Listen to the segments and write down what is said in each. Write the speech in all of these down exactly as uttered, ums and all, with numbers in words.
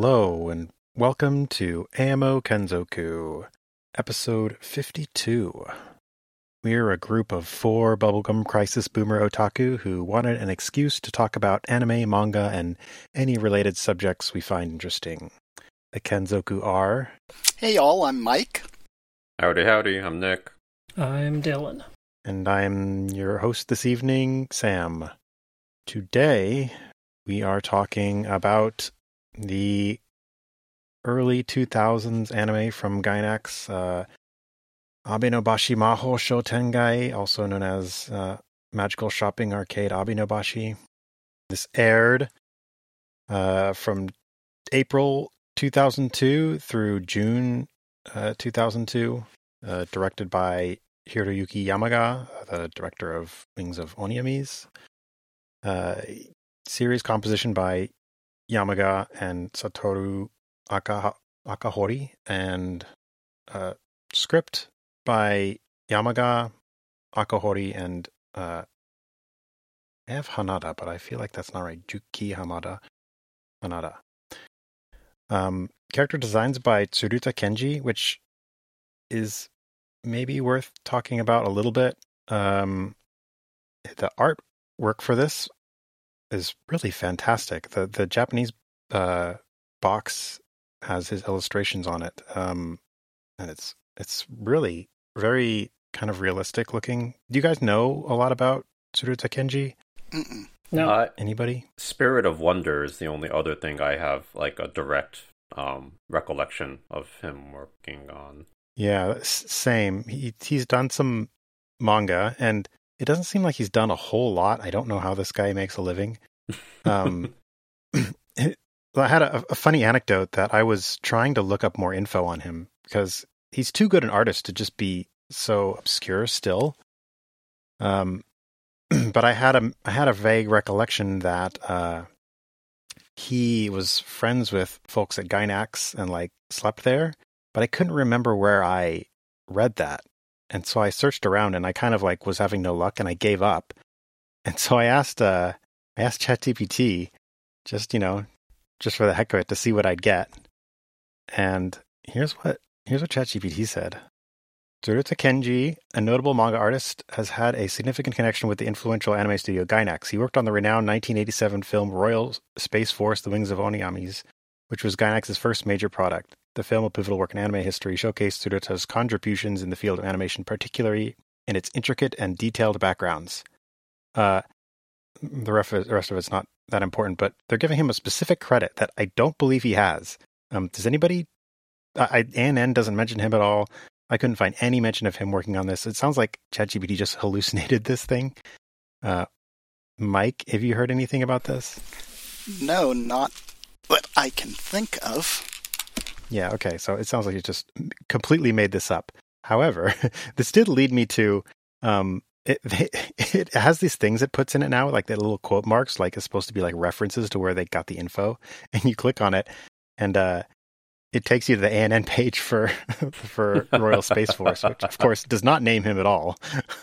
Hello, and welcome to A M O Kenzoku, episode fifty-two. We're a group of four Bubblegum Crisis boomer otaku who wanted an excuse to talk about anime, manga, and any related subjects we find interesting. The Kenzoku are... Hey y'all, I'm Mike. Howdy, howdy, I'm Nick. I'm Dylan. And I'm your host this evening, Sam. Today, we are talking about the early two thousands anime from Gainax, uh, Abenobashi Maho Shotengai, also known as uh, Magical Shopping Arcade Abenobashi. This aired uh, from April two thousand two through June uh, two thousand two, uh, directed by Hiroyuki Yamaga, the director of Wings of Oniamis. Uh, series composition by Yamaga and Satoru Aka, Akahori, and uh, script by Yamaga, Akahori, and uh, I have Hanada, but I feel like that's not right. Juki Hamada, Hanada. Um, character designs by Tsuruta Kenji, which is maybe worth talking about a little bit. Um, the artwork for this is really fantastic. The the Japanese uh, box has his illustrations on it, um, and it's it's really very kind of realistic looking. Do you guys know a lot about Tsuruta Kenji? Mm-mm. No. Uh, Anybody? Spirit of Wonder is the only other thing I have, like, a direct um, recollection of him working on. Yeah, s- same. He he's done some manga, and it doesn't seem like he's done a whole lot. I don't know how this guy makes a living. Um, I had a, a funny anecdote that I was trying to look up more info on him because he's too good an artist to just be so obscure still. Um, but I had a I had a vague recollection that uh, he was friends with folks at Gainax and like slept there, but I couldn't remember where I read that. And so I searched around and I kind of like was having no luck and I gave up. And so I asked uh, I asked ChatGPT just, you know, just for the heck of it to see what I'd get. And here's what here's what ChatGPT said. Tsuruta Kenji, a notable manga artist, has had a significant connection with the influential anime studio Gainax. He worked on the renowned nineteen eighty-seven film Royal Space Force: The Wings of Oniamis, which was Gainax's first major product. The film, a pivotal work in anime history, showcased Tsuruta's contributions in the field of animation, particularly in its intricate and detailed backgrounds. Uh, the rest of, the rest of it's not that important, but they're giving him a specific credit that I don't believe he has. Um, does anybody... I, A N N doesn't mention him at all. I couldn't find any mention of him working on this. It sounds like ChatGPT just hallucinated this thing. Uh, Mike, have you heard anything about this? No, not what I can think of. Yeah, okay, so it sounds like it just completely made this up. However, this did lead me to... Um, it, it has these things it puts in it now, like the little quote marks, like it's supposed to be like references to where they got the info. And you click on it, and uh, it takes you to the A N N page for for Royal Space Force, which of course does not name him at all.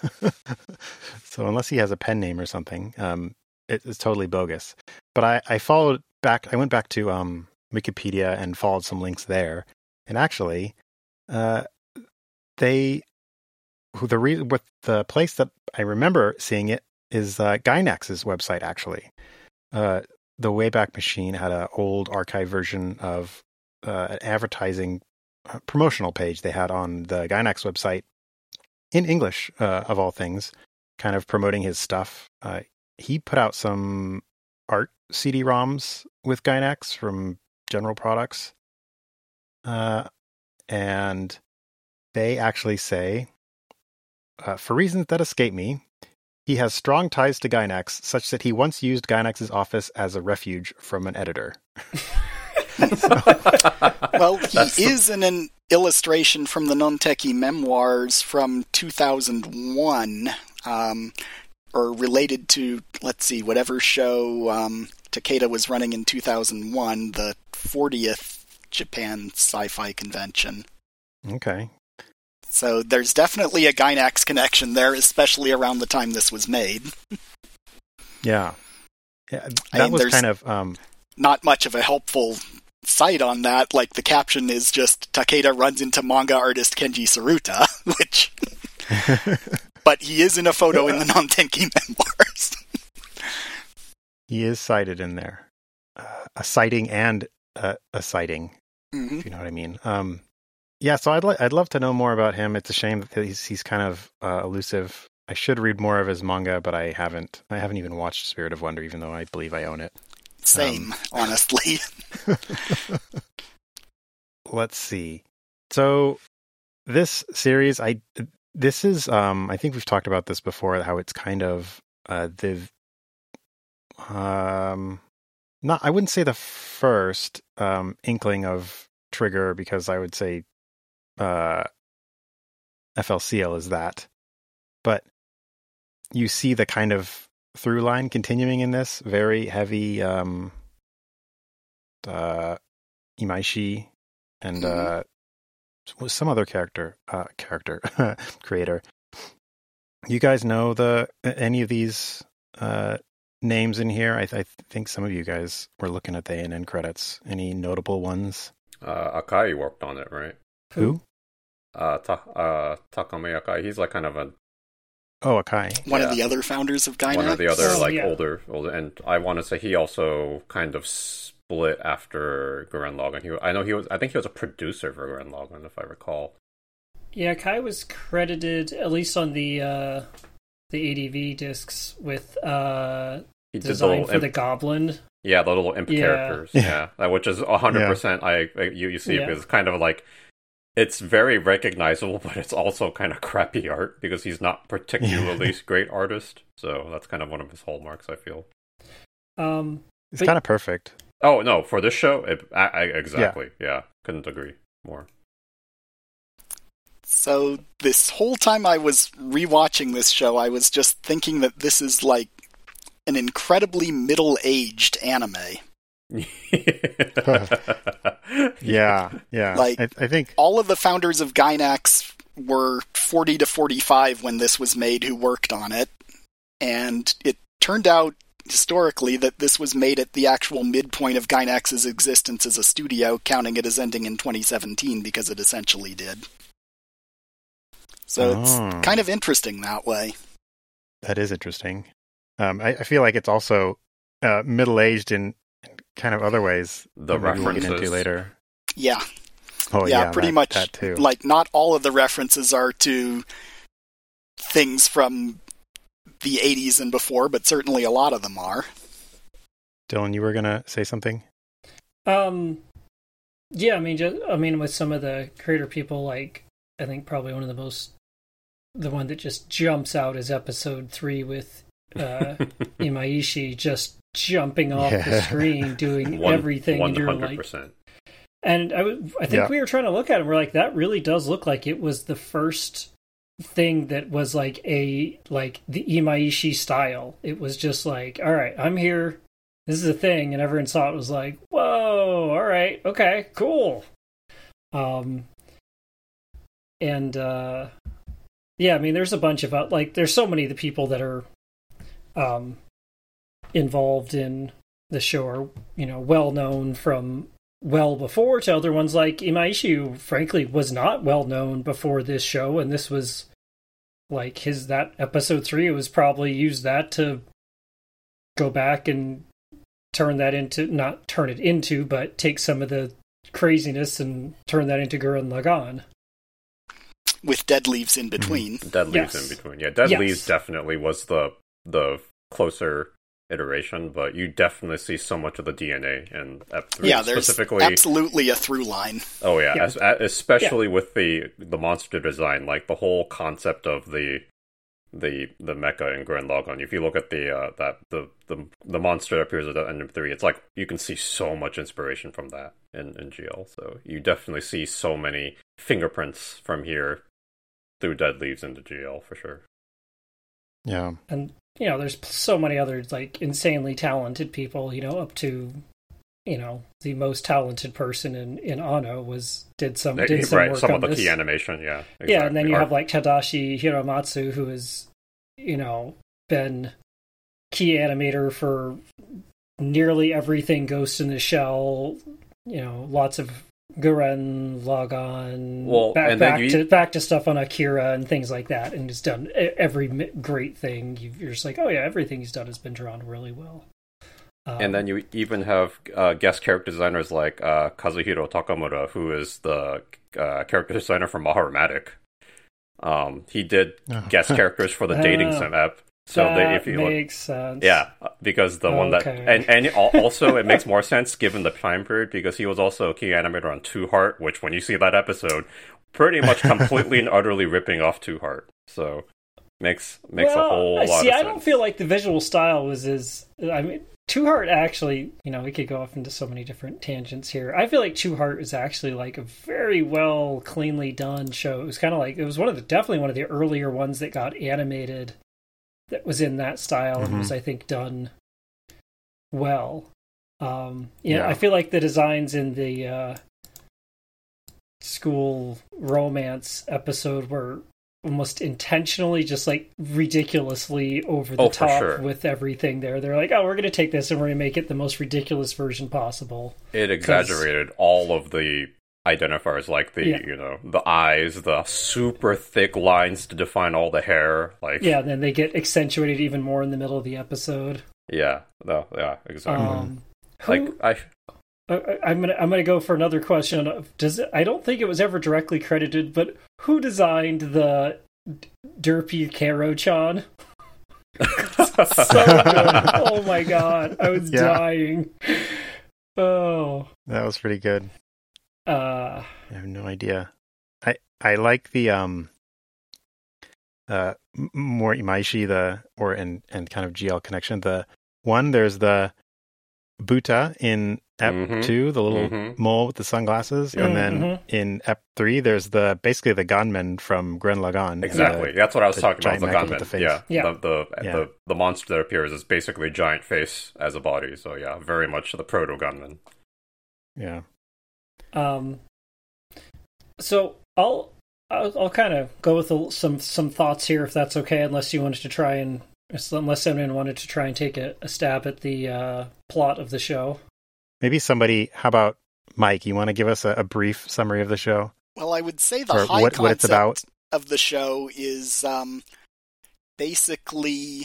So unless he has a pen name or something, um, it, it's totally bogus. But I, I followed back, I went back to um, Wikipedia and followed some links there. And actually, uh, they, who the re- with the place that I remember seeing it is uh, Gainax's website, actually. Uh, the Wayback Machine had an old archive version of uh, an advertising uh, promotional page they had on the Gainax website in English, uh, of all things, kind of promoting his stuff. Uh, he put out some art C D ROMs with Gainax from General Products. Uh, and they actually say, uh, for reasons that escape me, he has strong ties to Gainax, such that he once used Gainax's office as a refuge from an editor. Well, he is in an illustration from the Nonteki Memoirs from two thousand one, um, or related to, let's see, whatever show um, Takeda was running in two thousand one, the fortieth Japan Sci-Fi Convention. Okay. So there's definitely a Gainax connection there, especially around the time this was made. Yeah. Yeah, that I mean, was there's kind of... Um, not much of a helpful cite on that, like the caption is just Takeda runs into manga artist Kenji Saruta, which... but he is in a photo in the Non-Tenki memoirs. He is cited in there. Uh, a sighting and a, a sighting, mm-hmm. if you know what I mean. Um, yeah, so I'd, li- I'd love to know more about him. It's a shame that he's, he's kind of uh, elusive. I should read more of his manga, but I haven't. I haven't even watched Spirit of Wonder, even though I believe I own it. Same, um, honestly. Let's see. So this series, I this is um, I think we've talked about this before. How it's kind of uh, the um, not. I wouldn't say the first um, inkling of Trigger, because I would say uh, F L C L is that, but you see the kind of through line continuing in this very heavy um, uh, Imaishi and uh, was some other character uh, character creator. You guys know the any of these uh, names in here? I, th- I think some of you guys were looking at the A N N credits. Any notable ones? Uh, Akai worked on it, right? Who? Uh, ta- uh, Takame Akai. He's like kind of a Oh, Akai. One yeah. of the other founders of Gainax? One of the other, oh, like, yeah. older, older, and I want to say he also kind of split after Gurren Lagann. He, I know he was, I think he was a producer for Gurren Lagann, if I recall. Yeah, Kai was credited, at least on the uh, the A D V discs, with uh, He did the design little for imp- the Goblin. Yeah, the little imp Yeah. characters. Yeah, uh, which is one hundred percent, I, you, you see, Yeah. it's kind of like, it's very recognizable, but it's also kind of crappy art, because he's not particularly great artist. So that's kind of one of his hallmarks, I feel. Um, It's But- kind of perfect. Oh, no, for this show, it, I, I, exactly, yeah. yeah, couldn't agree more. So this whole time I was rewatching this show, I was just thinking that this is like an incredibly middle-aged anime. Yeah, yeah. Like- I, I think All of the founders of Gainax were forty to forty-five when this was made who worked on it. And it turned out, historically, that this was made at the actual midpoint of Gainax's existence as a studio, counting it as ending in twenty seventeen, because it essentially did. So it's Oh. kind of interesting that way. that is interesting. Um, I, I feel like it's also uh, middle-aged in kind of other ways. The that maybe we'll get into references. later. Yeah, Oh, yeah, yeah, pretty that, much. that too. Like, not all of the references are to things from the eighties and before, but certainly a lot of them are. Dylan, you were gonna say something? Um, yeah, I mean, just, I mean, with some of the creator people, like, I think probably one of the most, the one that just jumps out is episode three with uh, Imaishi just jumping off Yeah. the screen, doing One- everything, and you're one hundred like, percent. and I, w- I think Yeah. we were trying to look at it, and we're like, that really does look like it was the first thing that was like a, like the Imaishi style. It was just like, all right, I'm here. This is a thing, and everyone saw it was like, whoa, all right, okay, cool. Um, and uh, yeah, I mean, there's a bunch of uh, like, there's so many of the people that are um involved in the show are, you know, well known from well before to other ones like Imaishi, who frankly was not well known before this show, and this was like his that episode three was probably used that to go back and turn that into, not turn it into, but take some of the craziness and turn that into Gurren Lagann. With Dead Leaves in between. Dead Leaves Yes. in between. Yeah, Dead Yes. Leaves definitely was the the closer iteration, but you definitely see so much of the D N A in Ep three. Yeah, there's specifically. absolutely a through line. Oh yeah, Yeah. As, especially with the the monster design, like the whole concept of the the the mecha in Gurren Lagann. If you look at the uh, that the, the the monster that appears at the end of three, it's like you can see so much inspiration from that in, in G L. So you definitely see so many fingerprints from here through Dead Leaves into G L for sure. Yeah. And you know, there's so many other like insanely talented people, you know, up to, you know, the most talented person in in Anno was did some did some right, work some on of the this. key animation, yeah. Exactly. Yeah, and then you Or- have like Tadashi Hiramatsu, who has, you know, been key animator for nearly everything Ghost in the Shell, you know, lots of Gurren Lagann, well, back, and back you... to back to stuff on Akira and things like that, and has done every great thing. You're just like, oh yeah, everything he's done has been drawn really well. Um, and then you even have uh, guest character designers like uh, Kazuhiro Takamura, who is the uh, character designer for Maharomatic. Um, he did oh. guest characters for the dating oh, sim app. So that they, if you makes look, sense. Yeah, because the okay. one that and and also it makes more sense given the time period, because he was also a key animator on Two Heart, which when you see that episode, pretty much completely and utterly ripping off Two Heart. So makes makes well, a whole lot see, of sense. I don't feel like the visual style was as. I mean, Two Heart actually, you know, we could go off into so many different tangents here. I feel like Two Heart is actually like a very well, cleanly done show. It was kind of like it was one of the definitely one of the earlier ones that got animated. That was in that style mm-hmm. and was, I think, done well. Um, yeah, yeah, I feel like the designs in the uh, school romance episode were almost intentionally just like ridiculously over the oh, top sure. with everything there. They're like, oh, we're going to take this and we're going to make it the most ridiculous version possible. It exaggerated all of the identifiers, like the yeah. you know the eyes, the super thick lines to define all the hair, like yeah then they get accentuated even more in the middle of the episode. yeah no yeah exactly um, like who, I I I'm gonna I'm gonna go for another question of, does it, I don't think it was ever directly credited, but who designed the Derpy Karo-chan? So good. Oh my god, I was yeah. dying. Oh, that was pretty good. Uh, I have no idea. I I like the um uh more Imaishi, the or and and kind of G L connection. The one there's the Buta in Ep mm-hmm. two, the little mm-hmm. mole with the sunglasses, mm-hmm. and then in Ep three there's the basically the gunman from Gurren Lagann. Exactly, the, that's what I was talking about. The gunman, the yeah, yeah. The the, yeah. the the monster that appears is basically a giant face as a body. So yeah, very much the proto gunman. Yeah. Um. So I'll I'll, I'll kind of go with a, some some thoughts here, if that's okay. Unless you wanted to try and unless anyone wanted to try and take a, a stab at the uh, plot of the show. Maybe somebody. How about Mike? You want to give us a, a brief summary of the show? Well, I would say the or high what, concept what it's about of the show is um, basically.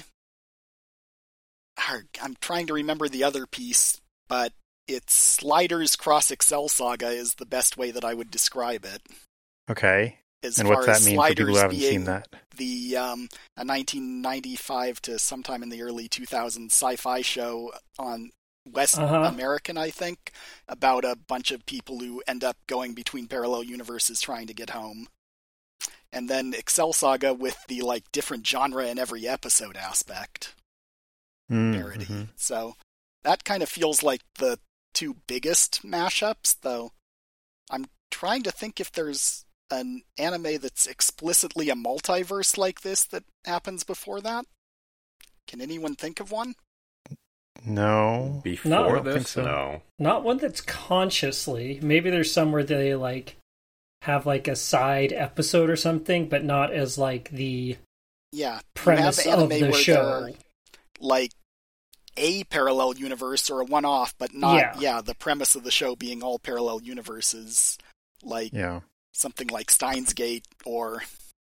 I'm trying to remember the other piece, but it's Sliders Cross Excel Saga is the best way that I would describe it. Okay. As and far what's that as mean Sliders for people who haven't being seen that? The um, a nineteen ninety-five to sometime in the early two thousands sci-fi show on West uh-huh. American, I think, about a bunch of people who end up going between parallel universes trying to get home. And then Excel Saga with the like different genre in every episode aspect. Mm, parody. mm-hmm. So that kind of feels like the two biggest mashups, though I'm trying to think if there's an anime that's explicitly a multiverse like this that happens before that. Can anyone think of one? No. Before no, this? So. No. Not one that's consciously. Maybe there's some where they like have like a side episode or something, but not as like the yeah premise you have of anime the where show. Like a parallel universe or a one-off, but not yeah. yeah the premise of the show being all parallel universes, like yeah. something like Steins Gate or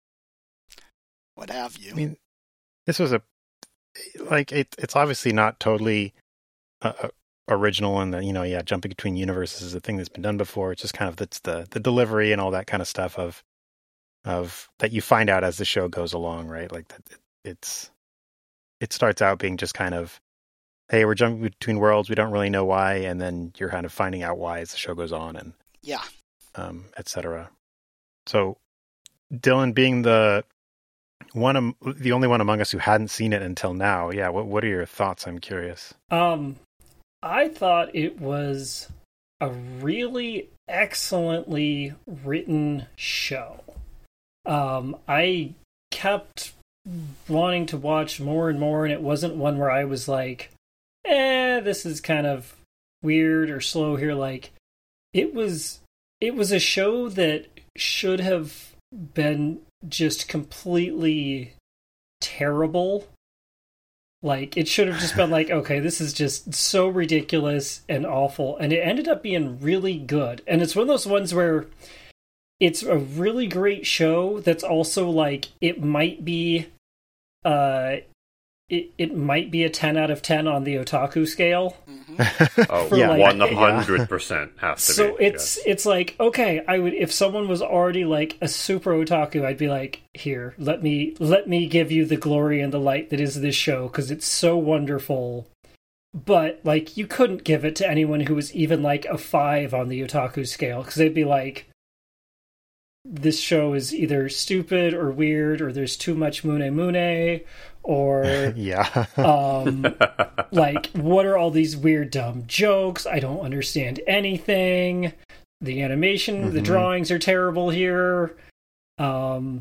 what have you. I mean, this was a like it, it's obviously not totally uh, original, and you know, yeah, jumping between universes is a thing that's been done before. It's just kind of that's the the delivery and all that kind of stuff of of that you find out as the show goes along, right? Like that, it, it's it starts out being just kind of, hey, we're jumping between worlds, we don't really know why, and then you're kind of finding out why as the show goes on, and yeah, um, et cetera. So, Dylan, being the one, the only one among us who hadn't seen it until now, yeah, what what are your thoughts? I'm curious. Um, I thought it was a really excellently written show. Um, I kept wanting to watch more and more, and it wasn't one where I was like, eh, this is kind of weird or slow here. Like, it was, it was a show that should have been just completely terrible Like, it should have just been like, okay, this is just so ridiculous and awful. And it ended up being really good. And it's one of those ones where it's a really great show that's also like, it might be, uh, it, it might be a ten out of ten on the otaku scale. Mm-hmm. Oh, yeah, like, one hundred percent has to so be. it's, yes. it's like, okay, I would, if someone was already like a super otaku, I'd be like, here, let me, let me give you the glory and the light that is this show, because it's so wonderful. But, like, you couldn't give it to anyone who was even like a five on the otaku scale, because they'd be like, this show is either stupid or weird, or there's too much mune mune, or yeah, um, like, what are all these weird dumb jokes? I don't understand anything. The animation, mm-hmm. the drawings are terrible here. Um,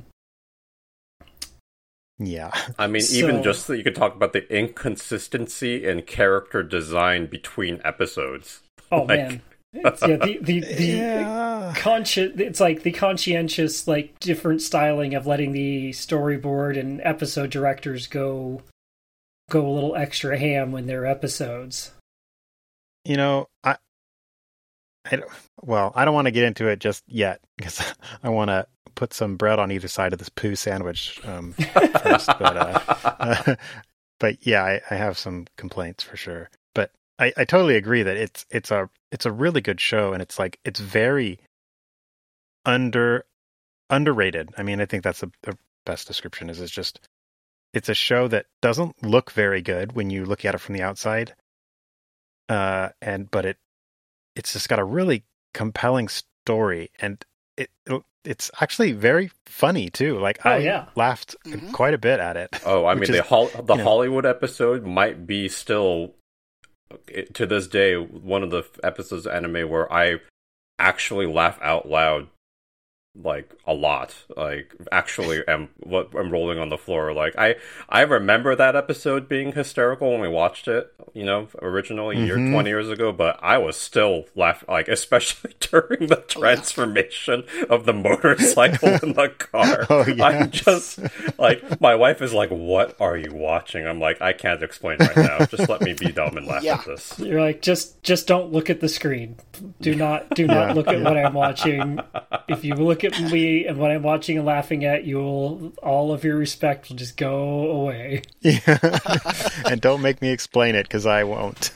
yeah. I mean, so, even just so you could talk about the inconsistency in character design between episodes. Oh like, man. It's, yeah, the the, the yeah. consci- it's like the conscientious, like, different styling of letting the storyboard and episode directors go go a little extra ham when they're episodes. You know, I, I don't, well, I don't want to get into it just yet because I want to put some bread on either side of this poo sandwich um, first. But uh, uh, but yeah, I, I have some complaints for sure. But I, I totally agree that it's it's a it's a really good show, and it's like it's very under underrated. I mean, I think that's the, the best description. Is it's just it's a show that doesn't look very good when you look at it from the outside, uh, and but it it's just got a really compelling story, and it, it it's actually very funny too. Like oh, I yeah. laughed mm-hmm. quite a bit at it. Oh, I mean, is, the Hol- the you know, Hollywood episode might be still, to this day, one of the episodes of anime where I actually laugh out loud, like a lot. Like actually, am what I'm rolling on the floor. Like I, I remember that episode being hysterical when we watched it. You know, originally mm-hmm. year twenty years ago, but I was still laughing, like especially during the transformation of the motorcycle in the car. Oh, yes. I'm just like, my wife is like, "What are you watching?" I'm like, "I can't explain right now. Just let me be dumb and laugh Yeah. at this." You're like, just just don't look at the screen. Do not do not Yeah. look at what I'm watching. If you look at me and what I'm watching and laughing at, you'll all of your respect will just go away. Yeah. And don't make me explain it because I won't.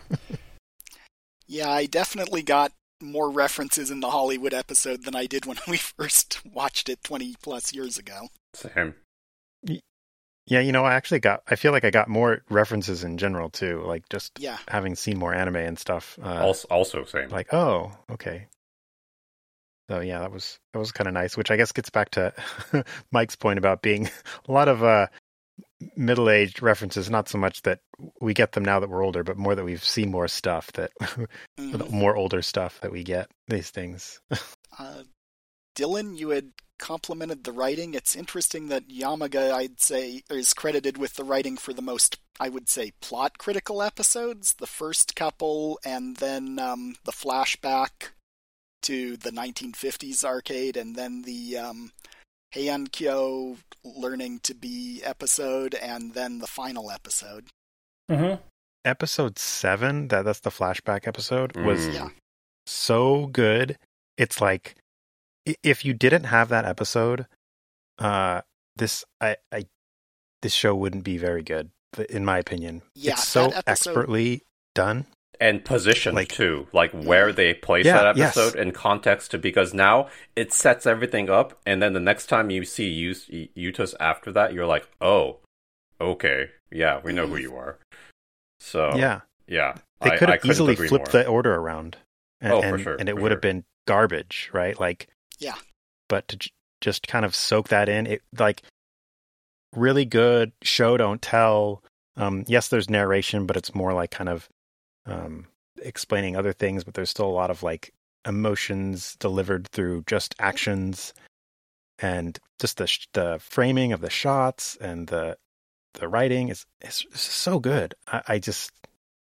Yeah, I definitely got more references in the Hollywood episode than I did when we first watched it twenty plus years ago. Same. Yeah, you know, I actually got, I feel like I got more references in general too, like just Yeah. having seen more anime and stuff. Uh, Also, also same. like, oh, okay. So yeah, that was, that was kind of nice, which I guess gets back to Mike's point about being a lot of uh, middle-aged references, not so much that we get them now that we're older, but more that we've seen more stuff that, Mm. more older stuff that we get these things. Uh, Dylan, you had complimented the writing. It's interesting that Yamaga, I'd say, is credited with the writing for the most, I would say, plot-critical episodes. The first couple, and then um, the flashback to the nineteen fifties arcade, and then the um, Heian-kyo learning to be episode, and then the final episode. Mm-hmm. Episode seven, that that's the flashback episode, was Mm. Yeah. so good. It's like, i- if you didn't have that episode, uh, this I, I this show wouldn't be very good, in my opinion. Yeah, it's so that episode- expertly done. And position, Like- too, like where they place Yeah, that yes. episode in context, to because now it sets everything up, and then the next time you see Yus- Yutas after that, you're like, oh, okay, yeah, we know who you are. So Yeah, yeah, they I- could I have couldn't easily agree flipped more. the order around, and, Oh, for and, sure, and it for would have sure. been garbage, right? Like, Yeah. but to j- just kind of soak that in, it like really good show don't tell. Um, yes, there's narration, but it's more like kind of um, explaining other things. But there's still a lot of like emotions delivered through just actions, and just the sh- the framing of the shots and the the writing is is, is so good. I, I just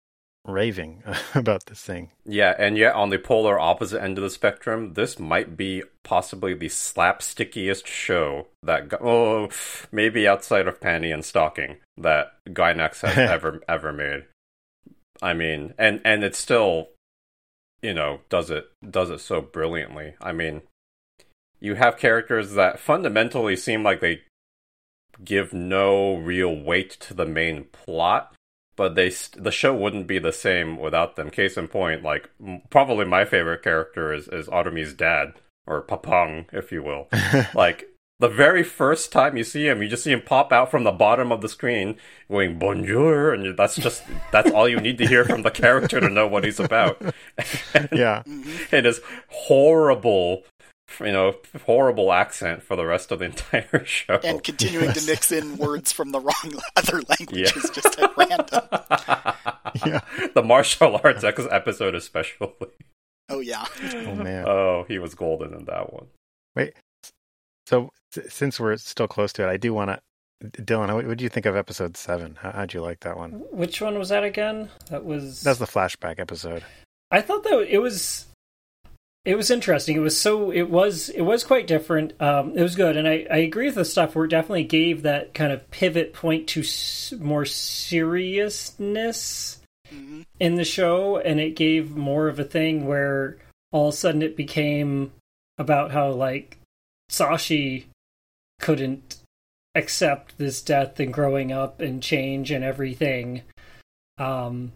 raving about this thing. Yeah, and yet on the polar opposite end of the spectrum, this might be possibly the slapstickiest show that, oh, maybe outside of Panty and Stocking, that Gainax has ever ever made. I mean, and and it still, you know, does it does it so brilliantly. I mean, you have characters that fundamentally seem like they give no real weight to the main plot, but they st- the show wouldn't be the same without them. Case in point, like, m- probably my favorite character is, is Arumi's dad, or Papang, if you will. Like, the very first time you see him, you just see him pop out from the bottom of the screen going, bonjour, and that's just, that's all you need to hear from the character to know what he's about. And, yeah. And his horrible, you know, horrible accent for the rest of the entire show. And continuing yes. to mix in words from the wrong other languages yeah. just at random. Yeah. The martial arts episode especially. Oh, yeah. Oh, man. Oh, he was golden in that one. Wait, so since we're still close to it, I do want to... Dylan, what did you think of episode seven? How, how'd you like that one? Which one was that again? That was... That's the flashback episode. I thought that it was... It was interesting. It was so. It was. It was quite different. Um, it was good, and I, I agree with the stuff where it definitely gave that kind of pivot point to s- more seriousness mm-hmm. in the show, and it gave more of a thing where all of a sudden it became about how like Sashi couldn't accept this death and growing up and change and everything, um,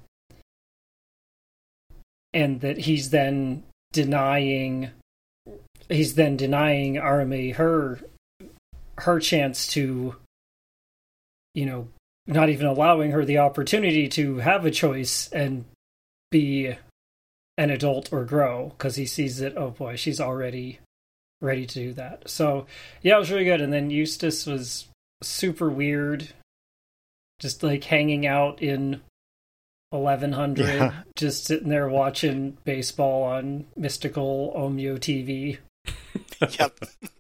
and that he's then. denying he's then denying Arumi her her chance to, you know, not even allowing her the opportunity to have a choice and be an adult or grow, because he sees that, oh boy, she's already ready to do that. So yeah, it was really good. And then Eustace was super weird, just like hanging out in eleven hundred, yeah. just sitting there watching baseball on mystical Omyo T V. Yep.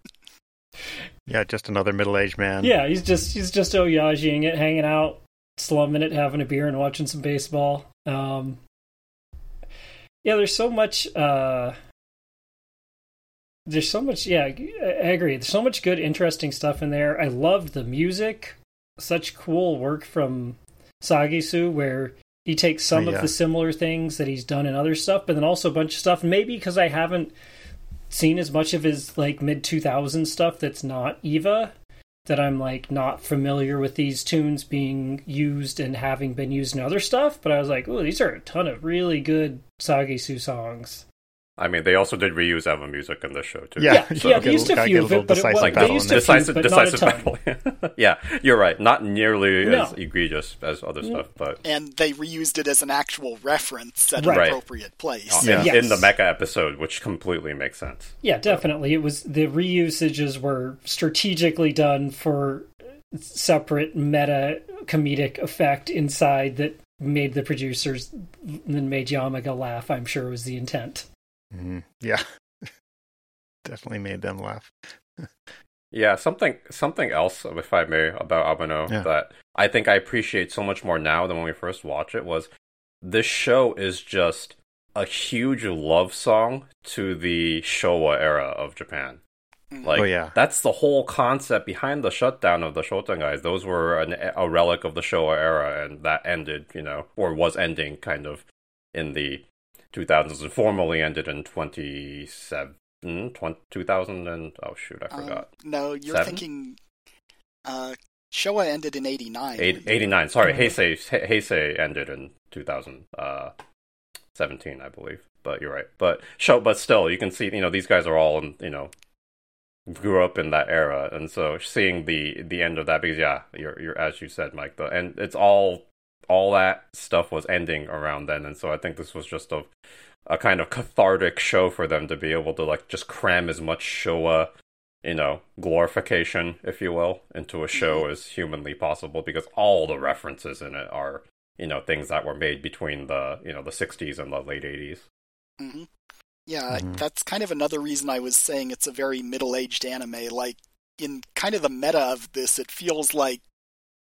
Yeah, just another middle-aged man. Yeah, he's just he's just Oyajiing it, hanging out, slumming it, having a beer, and watching some baseball. Um, yeah, there's so much. Uh, there's so much. Yeah, I agree. There's so much good, interesting stuff in there. I loved the music. Such cool work from Sagisu, where he takes some oh, yeah. of the similar things that he's done in other stuff, but then also a bunch of stuff. Maybe because I haven't seen as much of his like mid two thousands stuff that's not Eva, that I'm like not familiar with these tunes being used and having been used in other stuff. But I was like, oh, these are a ton of really good Sagisu songs. I mean, they also did reuse Eva music in this show, too. Yeah, yeah, so. yeah they used a few of it, but it was, like they used a decisive, few, but decisive not a ton. Battle. Yeah, you're right. Not nearly no. as egregious as other no. stuff, but... And they reused it as an actual reference at right. an appropriate place. Yeah. In, yes. in the Mecha episode, which completely makes sense. Yeah, definitely. It was the reusages were strategically done for separate meta comedic effect inside that made the producers and made Yamaga laugh, I'm sure was the intent. Mm-hmm. Yeah. Definitely made them laugh. Yeah, something something else, if I may, about Abeno yeah. that I think I appreciate so much more now than when we first watched it was this show is just a huge love song to the Showa era of Japan. Like, oh, yeah. That's the whole concept behind the shutdown of the Shotengai. Those were an, a relic of the Showa era, and that ended, you know, or was ending kind of in the two thousands and formally ended in twenty-seven, twenty, two thousand and, oh shoot, I forgot. Uh, no, you're Seven? thinking, uh, Showa ended in eighty-nine. Eight, eighty-nine, sorry, Heisei, Heisei ended in two thousand seventeen, I believe, but you're right. But show, but still, you can see, you know, these guys are all, in, you know, grew up in that era, and so seeing the the end of that, because yeah, you're, you're as you said, Mike, the, and it's all, all that stuff was ending around then, and so I think this was just a a kind of cathartic show for them to be able to like just cram as much Showa, you know, glorification, if you will, into a show mm-hmm. as humanly possible, because all the references in it are, you know, things that were made between the, you know, the sixties and the late eighties. Mm-hmm. Yeah, mm-hmm. that's kind of another reason I was saying it's a very middle-aged anime. Like, in kind of the meta of this, it feels like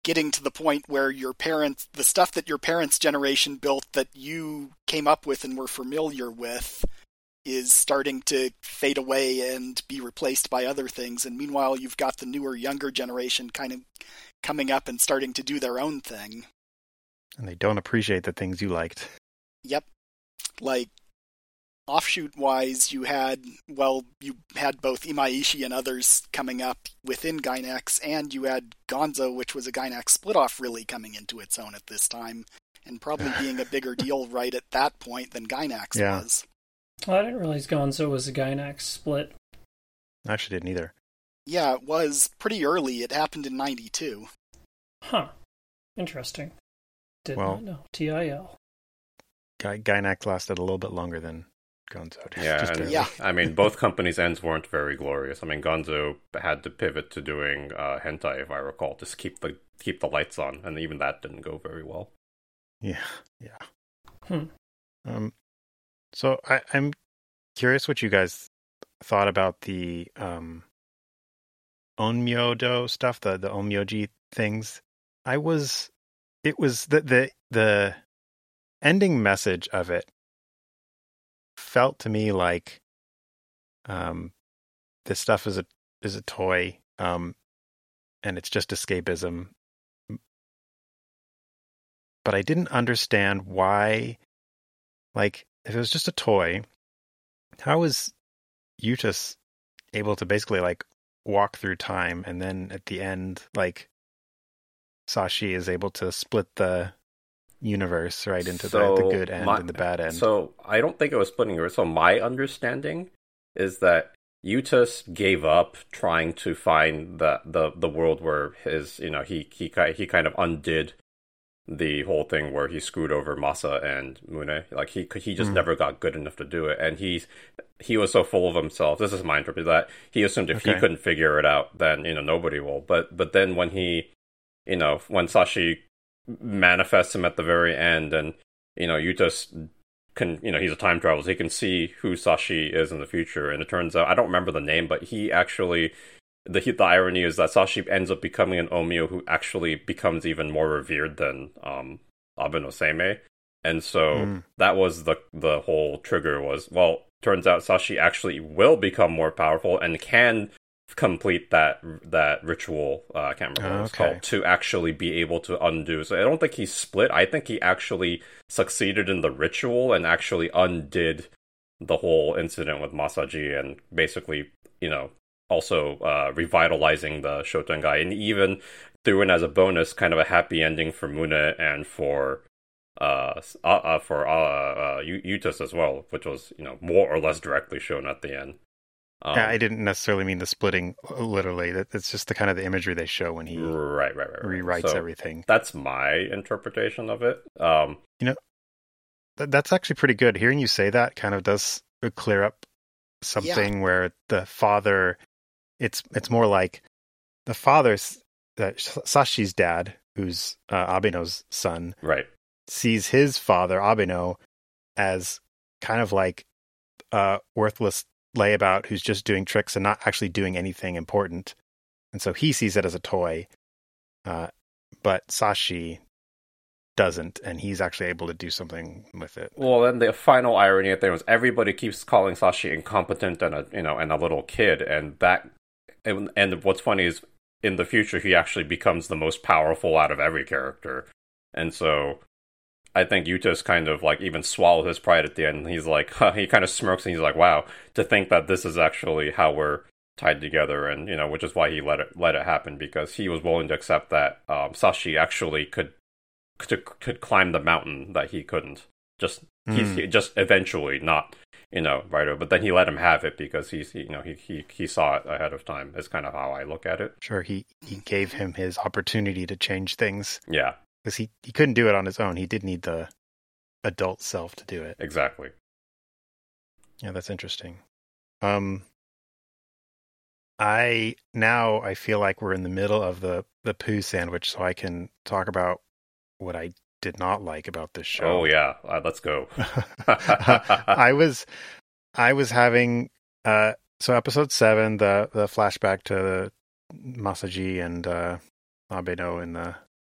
getting to the point where your parents, the stuff that your parents' generation built that you came up with and were familiar with, is starting to fade away and be replaced by other things. And meanwhile, you've got the newer, younger generation kind of coming up and starting to do their own thing. And they don't appreciate the things you liked. Yep. Like, offshoot-wise, you had, well, you had both Imaishi and others coming up within Gainax, and you had Gonzo, which was a Gainax split-off, really coming into its own at this time, and probably being a bigger deal right at that point than Gainax yeah. was. Well, I didn't realize Gonzo was a Gainax split. I actually didn't either. Yeah, it was pretty early. It happened in ninety-two. Huh. Interesting. Did well, not know. T I L. Gy- Gainax lasted a little bit longer than Gonzo did. Yeah, and, yeah. I mean, both companies' ends weren't very glorious. I mean, Gonzo had to pivot to doing uh, hentai, if I recall, to keep the keep the lights on, and even that didn't go very well. Yeah, yeah. Hmm. Um, so I, I'm curious what you guys thought about the um, Onmyodo stuff, the the Onmyoji things. I was, it was the the the ending message of it felt to me like um, this stuff is a is a toy, um, and it's just escapism. But I didn't understand why, like, if it was just a toy, how is Yutas able to basically, like, walk through time, and then at the end, like, Sashi is able to split the universe right into so the, the good end my, and the bad end. So I don't think it was splitting it. So my understanding is that Yutas gave up trying to find the, the, the world where his, you know, he, he, he kind of undid the whole thing where he screwed over Masa and Mune. Like, he he just mm. never got good enough to do it. And he, he was so full of himself, this is my interpretation, that he assumed if okay. he couldn't figure it out, then, you know, nobody will. But but then when he, you know, when Sashi manifests him at the very end, and, you know, Yutas can, you know, he's a time traveler, so he can see who Sashi is in the future. And it turns out, I don't remember the name, but he actually... The the irony is that Sashi ends up becoming an Onmyo who actually becomes even more revered than um, Abeno Seimei. And so mm. that was the the whole trigger was, well, turns out Sashi actually will become more powerful and can complete that that ritual, uh, I can't remember what it's called, to actually be able to undo. So I don't think he split. I think he actually succeeded in the ritual and actually undid the whole incident with Masaji and basically, you know, also uh, revitalizing the Shotengai, and even threw in as a bonus kind of a happy ending for Mune and for uh, uh, uh for uh, uh, Yutas as well, which was, you know, more or less directly shown at the end. Um, yeah, I didn't necessarily mean the splitting literally. It's just the kind of the imagery they show when he right, right, right, right. rewrites so everything. That's my interpretation of it. Um, you know, th- that's actually pretty good. Hearing you say that kind of does clear up something yeah. where the father. It's it's more like the father's, that Sashi's dad, who's uh, Abeno's son, right, sees his father, Abeno, as kind of like a worthless layabout who's just doing tricks and not actually doing anything important. And so he sees it as a toy, uh, but Sashi doesn't, and he's actually able to do something with it. Well, then the final irony at there was everybody keeps calling Sashi incompetent and a, you know, and a little kid, and that. And, and what's funny is, in the future, he actually becomes the most powerful out of every character. And so, I think Yutas kind of, like, even swallowed his pride at the end. He's like, huh, he kind of smirks and he's like, wow, to think that this is actually how we're tied together. And, you know, which is why he let it let it happen, because he was willing to accept that um, Sashi actually could, could could climb the mountain that he couldn't. Just, mm. he's, he, just eventually, not... You know, right? But then he let him have it because he's, you know, he he he saw it ahead of time. Is kind of how I look at it. Sure, he he gave him his opportunity to change things. Yeah, because he he couldn't do it on his own. He did need the adult self to do it. Exactly. Yeah, that's interesting. Um, I now I feel like we're in the middle of the the poo sandwich, so I can talk about what I did not like about this show. Oh yeah, uh, let's go. I was, I was having uh, so episode seven, the the flashback to Masaji and uh, Abeno in the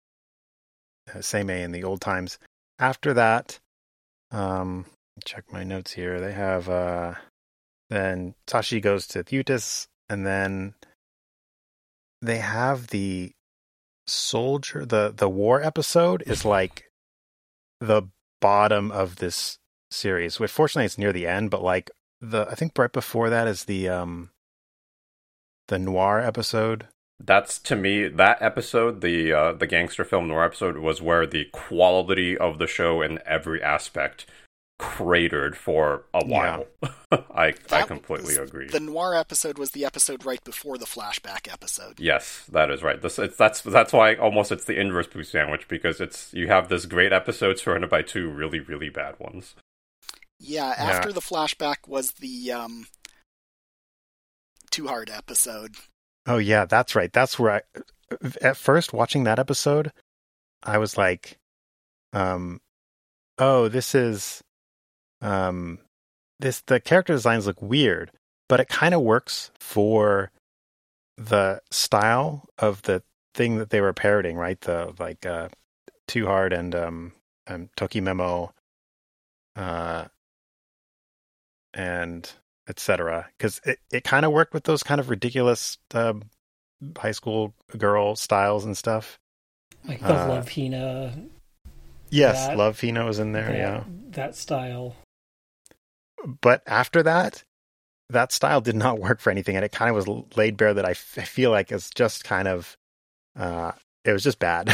Seimei in the old times. After that, um, check my notes here. They have uh, then Sashi goes to Thutis, and then they have the soldier. the The war episode is like the bottom of this series. Which fortunately, it's near the end, but like the I think right before that is the um the noir episode. That's, to me, that episode, the uh, the gangster film noir episode, was where the quality of the show in every aspect cratered for a while. Yeah. I that I completely was, agree. The noir episode was the episode right before the flashback episode. Yes, that is right. This it's, that's that's why almost it's the inverse Pooh sandwich, because it's you have this great episode surrounded by two really really bad ones. Yeah, after yeah. the flashback was the um, Too Hard episode. Oh yeah, that's right. That's where I, at first watching that episode, I was like, um, oh, this is, um, this, the character designs look weird, but it kind of works for the style of the thing that they were parroting, right? The, like, uh, Too Hard and, um, um Toki Memo, uh, and et cetera. Because it, it kind of worked with those kind of ridiculous uh, high school girl styles and stuff. Like the uh, Love Hina. Yes, that, Love Hina was in there, that, yeah. That style. But after that, that style did not work for anything, and it kind of was laid bare that I, f- I feel like it's just kind of, uh, it was just bad.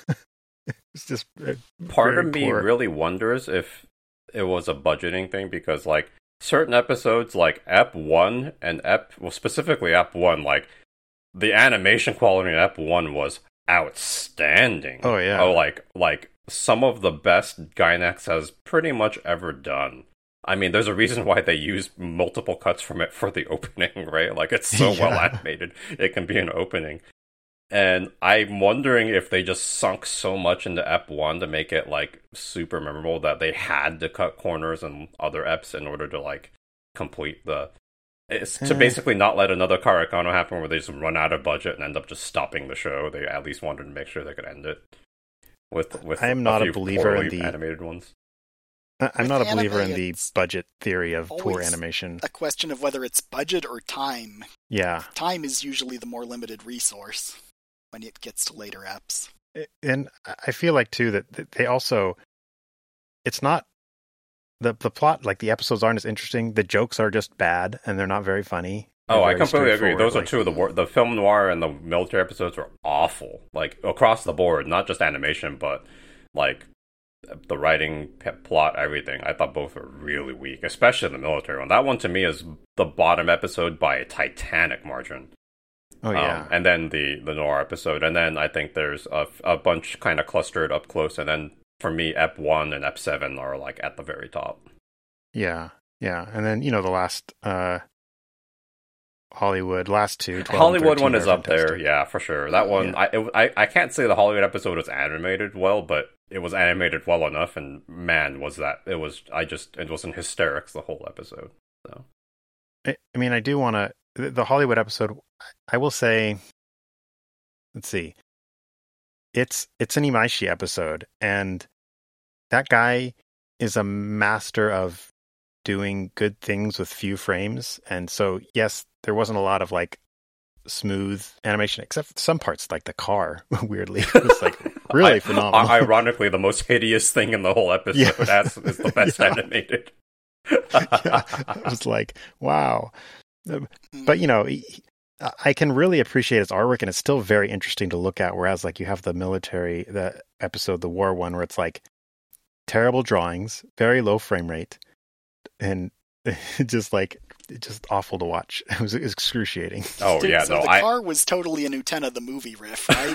It's just part of me poor. Really wonders if it was a budgeting thing, because like certain episodes like Ep one and Ep, well specifically Ep one, like the animation quality in Ep one was outstanding. Oh yeah. Oh, like like some of the best Gainax has pretty much ever done. I mean, there's a reason why they use multiple cuts from it for the opening, right? Like it's so yeah. well animated, it can be an opening. And I'm wondering if they just sunk so much into Ep one to make it, like, super memorable that they had to cut corners in other Eps in order to, like, complete the... It's to basically not let another Karakano happen where they just run out of budget and end up just stopping the show. They at least wanted to make sure they could end it with, with I am a not few a believer in the animated ones. I'm not a believer in the budget theory of poor animation. A question of whether it's budget or time. Yeah. Time is usually the more limited resource when it gets to later eps. And I feel like, too, that they also... It's not... The the plot, like, the episodes aren't as interesting. The jokes are just bad, and they're not very funny. They're oh, very I completely agree. Those like, are two of the... War- the film noir and the military episodes are awful. Like, across the board. Not just animation, but, like, the writing, plot, everything. I thought both were really weak, especially the military one. That one, to me, is the bottom episode by a titanic margin. Oh yeah, um, and then the the noir episode, and then I think there's a, a bunch kind of clustered up close, and then for me, Ep one and Ep seven are like at the very top. Yeah, yeah, and then you know the last uh, Hollywood, last two, Hollywood one is up fantastic. there, yeah, for sure. That one, yeah. I, it, I I can't say the Hollywood episode was animated well, but it was animated well enough, and man, was that it was. I just it was in hysterics the whole episode. So, I, I mean, I do want to. The Hollywood episode, I will say, let's see, it's it's an Imaishi episode, and that guy is a master of doing good things with few frames, and so yes, there wasn't a lot of like smooth animation, except for some parts, like the car, weirdly, it was like really I, phenomenal. Ironically, the most hideous thing in the whole episode yeah. is, is the best yeah. animated. Yeah, I was like, wow. But, you know, I can really appreciate his artwork, and it's still very interesting to look at, whereas, like, you have the military, the episode, the war one, where it's, like, terrible drawings, very low frame rate, and just, like, just awful to watch. It was excruciating. Oh, yeah, so no, the I... car was totally an Utena the movie riff, right?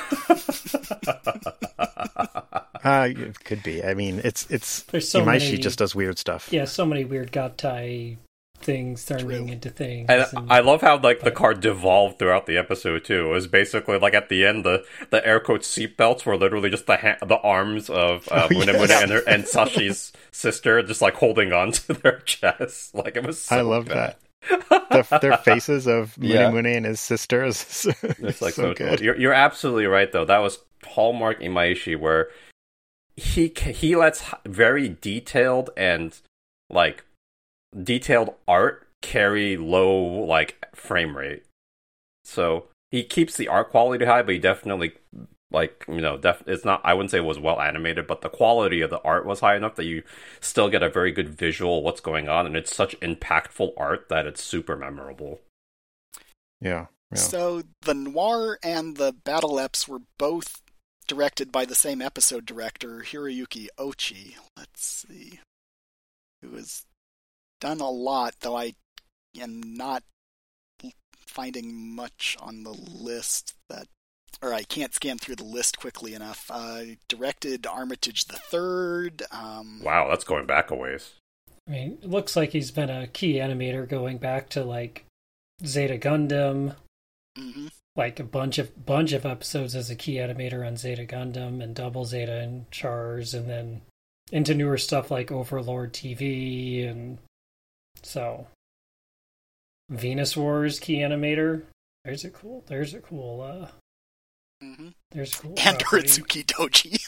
uh, it could be. I mean, it's, it's, There's so Imaishi many, just does weird stuff. Yeah, so many weird Gattai things turning True. into things. And, and I love how like but... the car devolved throughout the episode too. It was basically like at the end the, the air quote seatbelts were literally just the ha- the arms of uh, oh, Mune yes. Mune and, her, and Sashi's sister just like holding on to their chests. Like it was so I love bad. that. the, their faces of Mune yeah. Mune and his sister is it's like so, so good. good. You're, you're absolutely right though. That was hallmark Imaishi, where he he lets very detailed and like detailed art carry low like frame rate. So he keeps the art quality high, but he definitely like you know def- it's not. I wouldn't say it was well animated, but the quality of the art was high enough that you still get a very good visual of what's going on, and it's such impactful art that it's super memorable. Yeah. yeah. So the noir and the battle eps were both directed by the same episode director, Hiroyuki Ochi. Let's see. Who has done a lot, though I am not finding much on the list that, or I can't scan through the list quickly enough. Uh, directed Armitage the Third. Um, wow, that's going back a ways. I mean, it looks like he's been a key animator going back to like Zeta Gundam. Mm-hmm. Like a bunch of bunch of episodes as a key animator on Zeta Gundam and Double Zeta and Chars, and then into newer stuff like Overlord T V, and so Venus Wars key animator. There's a cool. There's a cool. Uh, mm-hmm. There's a cool. And property. Uritsuki Doji.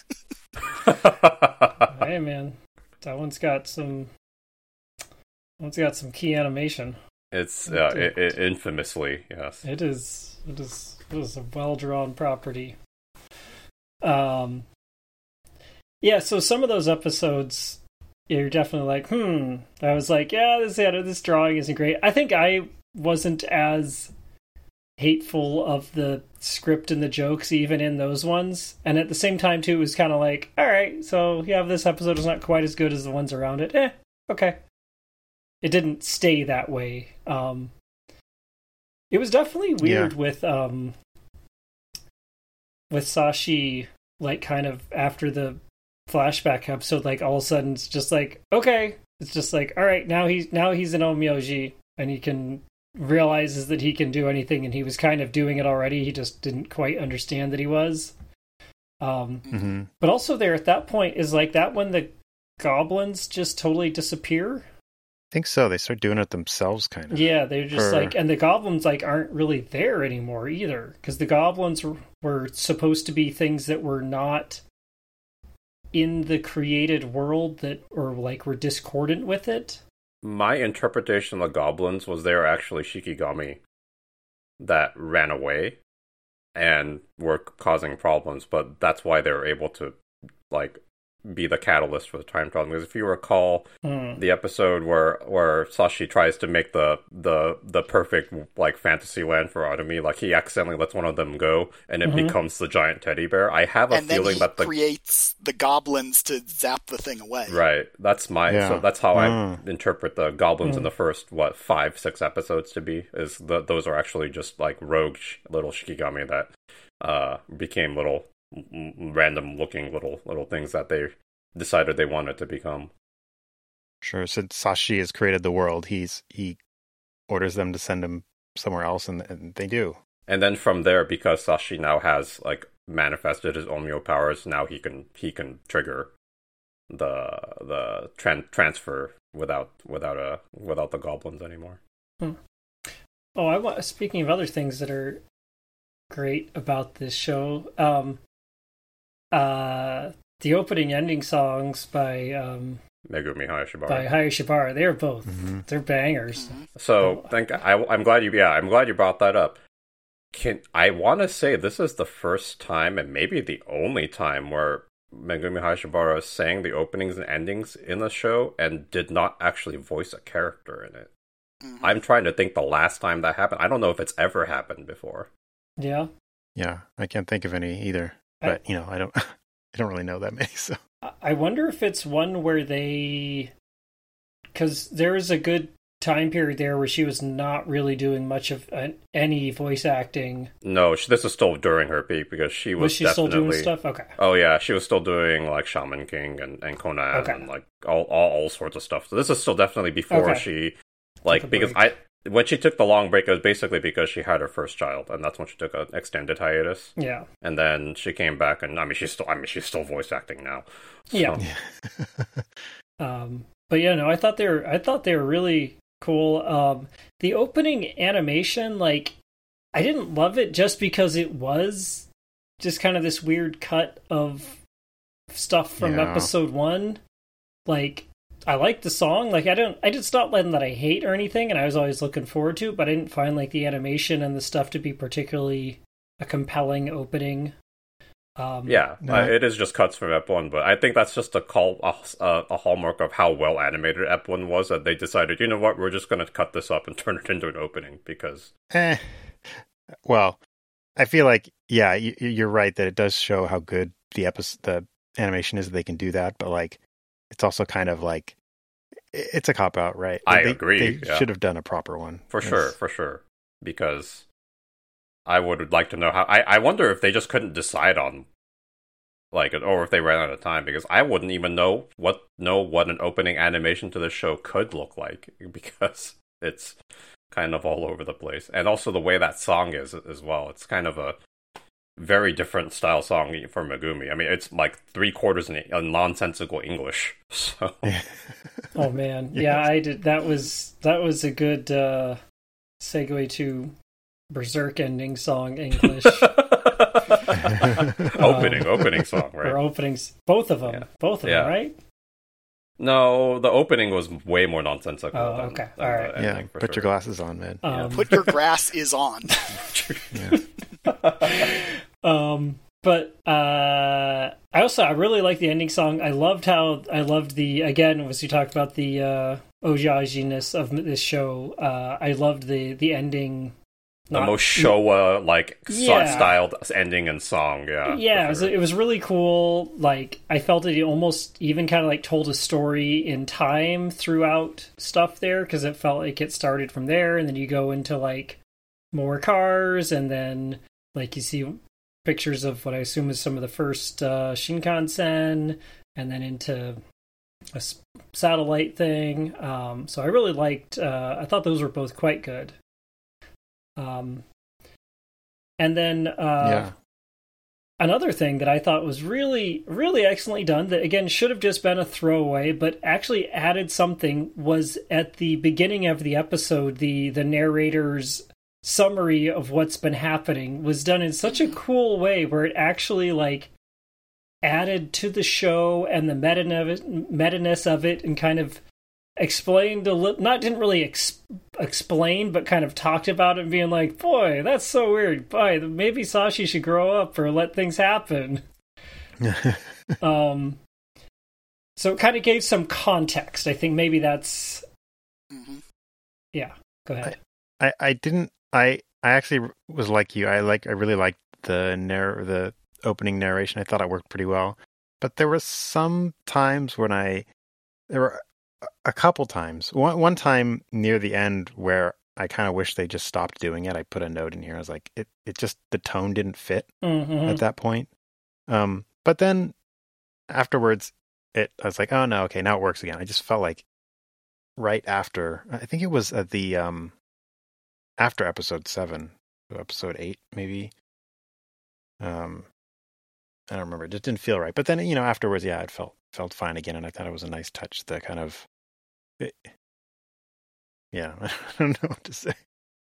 Hey man, that one's got some. That one's got some key animation. It's uh, it, it, infamously, yes. It is. It is. It is a well-drawn property. Um. Yeah. So some of those episodes, you're definitely like, hmm. I was like, yeah, this yeah, this drawing isn't great. I think I wasn't as hateful of the script and the jokes even in those ones, and at the same time too, it was kind of like, all right, so yeah, this episode is not quite as good as the ones around it. Eh, okay. It didn't stay that way. Um, it was definitely weird yeah. with um, with Sashi, like kind of after the flashback episode, like all of a sudden it's just like, okay, it's just like, all right, now he's now he's an Onmyoji and he can realizes that he can do anything, and he was kind of doing it already. He just didn't quite understand that he was. Um, mm-hmm. But also there at that point is like that when the goblins just totally disappear. I think so. They start doing it themselves, kind of. Yeah, they're just or... like, and the goblins like aren't really there anymore either, because the goblins were, were supposed to be things that were not in the created world that, or like were discordant with it. My interpretation of the goblins was they were actually Shikigami that ran away and were causing problems, but that's why they were able to like be the catalyst for the time travel. Because if you recall mm. the episode where where Sashi tries to make the the the perfect like fantasy land for Artemis, like he accidentally lets one of them go and it mm-hmm. becomes the giant teddy bear. I have a and feeling then he that the creates the goblins to zap the thing away. Right. That's my yeah. so that's how mm. I interpret the goblins mm. in the first what five six episodes to be, is the, those are actually just like rogue sh- little Shikigami that uh became little random looking little little things that they decided they wanted to become. Sure. Since Sashi has created the world, he's he orders them to send him somewhere else, and, and they do. And then from there, because Sashi now has like manifested his Onmyo powers, now he can he can trigger the the tran- transfer without without a without the goblins anymore. Hmm. Oh, I want. Speaking of other things that are great about this show, um, uh, the opening ending songs by um, Megumi Hayashibara. By Hayashibara, they're both mm-hmm. they're bangers. So, oh. think I, I'm glad you yeah I'm glad you brought that up. Can I want to say this is the first time and maybe the only time where Megumi Hayashibara sang the openings and endings in the show and did not actually voice a character in it. Mm-hmm. I'm trying to think the last time that happened. I don't know if it's ever happened before. Yeah. Yeah, I can't think of any either. But, I, you know, I don't I don't really know that many, so. I wonder if it's one where they... Because there was a good time period there where she was not really doing much of uh, any voice acting. No, she, this is still during her peak because she was, was she definitely... still doing stuff? Okay. Oh, yeah, she was still doing, like, Shaman King and, and Conan okay. and, like, all, all all sorts of stuff. So this is still definitely before okay. she... Like, because I... When she took the long break, it was basically because she had her first child, and that's when she took an extended hiatus. Yeah. And then she came back, and I mean, she's still, I mean, she's still voice acting now. So. Yeah. um, but yeah, no, I thought they were, I thought they were really cool. Um, the opening animation, like, I didn't love it just because it was just kind of this weird cut of stuff from Yeah. episode one. Like, I liked the song. Like, I don't, I it's not one that I hate or anything, and I was always looking forward to. But I didn't find like the animation and the stuff to be particularly a compelling opening. Um, Yeah, No. uh, it is just cuts from Ep one, but I think that's just a call a, a, a hallmark of how well animated Ep one was, that they decided, you know what, we're just going to cut this up and turn it into an opening because Eh. Well, I feel like, yeah, you, you're right that it does show how good the episode, the animation is that they can do that, but like, it's also kind of like, it's a cop out, right? I they, agree, They yeah. should have done a proper one. for It's- sure, for sure, because I would like to know how. I, I wonder if they just couldn't decide on, like, or if they ran out of time, because I wouldn't even know what know what an opening animation to this show could look like, because it's kind of all over the place, and also the way that song is as well. It's kind of a very different style song for Megumi. I mean, it's like three quarters in, in nonsensical English. So Oh man, Yes. yeah, I did. That was that was a good uh, segue to Berserk ending song English opening, opening song, right? or openings. Both of them, Yeah. both of Yeah. them, right? No, the opening was way more nonsensical. Oh, than, okay. than All the right. Yeah, ending, for put your sure. glasses on, man. Um, Put your grass is on. Yeah. um, but uh, I also I really like the ending song. I loved how I loved the again as you talked about the uh, ojaji-ness of this show. Uh, I loved the the ending. The Not- most Showa like Yeah. styled ending and song, yeah. yeah, it for was, sure. it was really cool. Like I felt it almost even kind of like told a story in time throughout stuff there, because it felt like it started from there, and then you go into like more cars, and then like you see pictures of what I assume is some of the first uh, Shinkansen, and then into a s- satellite thing. Um, so I really liked. Uh, I thought those were both quite good. Um, and then uh, Yeah. another thing that I thought was really, really excellently done, that again should have just been a throwaway, but actually added something, was at the beginning of the episode, the the narrator's summary of what's been happening was done in such a cool way, where it actually like added to the show and the meta-ness meta-ness of it, and kind of explained a little, not didn't really ex- explain, but kind of talked about it, being like, boy, that's so weird. Boy, maybe Sashi should grow up or let things happen. um, so it kind of gave some context. I think maybe that's, Mhm. yeah, go ahead. I, I didn't I I actually was like you. I like I really liked the narr- the opening narration. I thought it worked pretty well. But there were some times when I there were a couple times. One one time near the end where I kind of wish they just stopped doing it. I put a note in here. I was like, it it just the tone didn't fit Mhm. at that point. Um, but then afterwards, it I was like, oh no, okay, now it works again. I just felt like right after, I think it was at the um after episode seven, episode eight maybe. Um, I don't remember. It just didn't feel right. But then you know afterwards, yeah, it felt felt fine again, and I thought it was a nice touch. The kind of, it, yeah, I don't know what to say.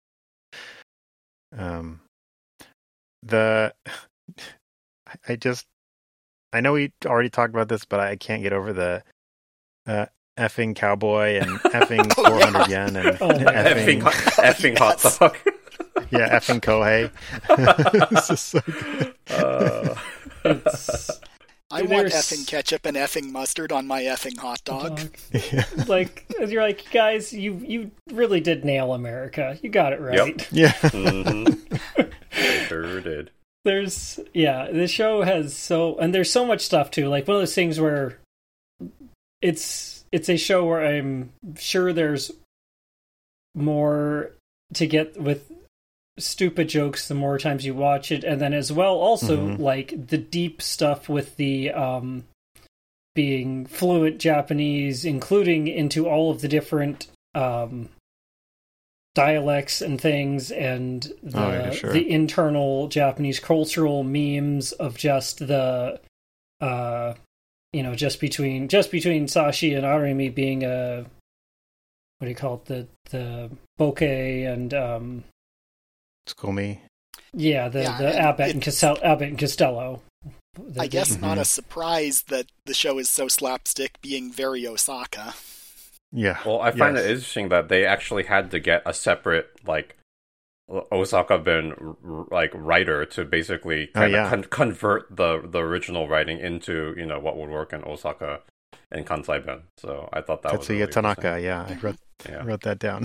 Um, the I just I know we already talked about this, but I can't get over the uh, effing cowboy and effing Oh, four hundred yeah. yen and Oh, my effing, effing effing hot Yes. dog. yeah effing Kohei. It's just so good. Uh, It's I want There's- effing ketchup and effing mustard on my effing hot dog. dog. Yeah. Like you're like, guys, you you really did nail America. You got it right. Yeah. mhm. Sure did. There's yeah, the show has so and there's so much stuff too. Like one of those things where it's it's a show where I'm sure there's more to get with stupid jokes the more times you watch it, and then as well also Mhm. like the deep stuff with the um being fluent Japanese, including into all of the different um dialects and things, and the Oh, yeah, sure. the internal Japanese cultural memes of just the uh you know just between just between Sashi and Arimi being a what do you call it, the the bokeh and um School me. yeah the Yeah, the and Abbott and it's- Costello, Abbott and Costello I guess not a surprise that the show is so slapstick, being very Osaka. Yeah. Well, I find yes. it interesting that they actually had to get a separate, like, Osaka Ben, like, writer to basically kind oh, yeah. of con- convert the the original writing into, you know, what would work in Osaka and Kansai Ben. So I thought that Tetsuya was really Tanaka, yeah. I wrote, yeah. I wrote that down.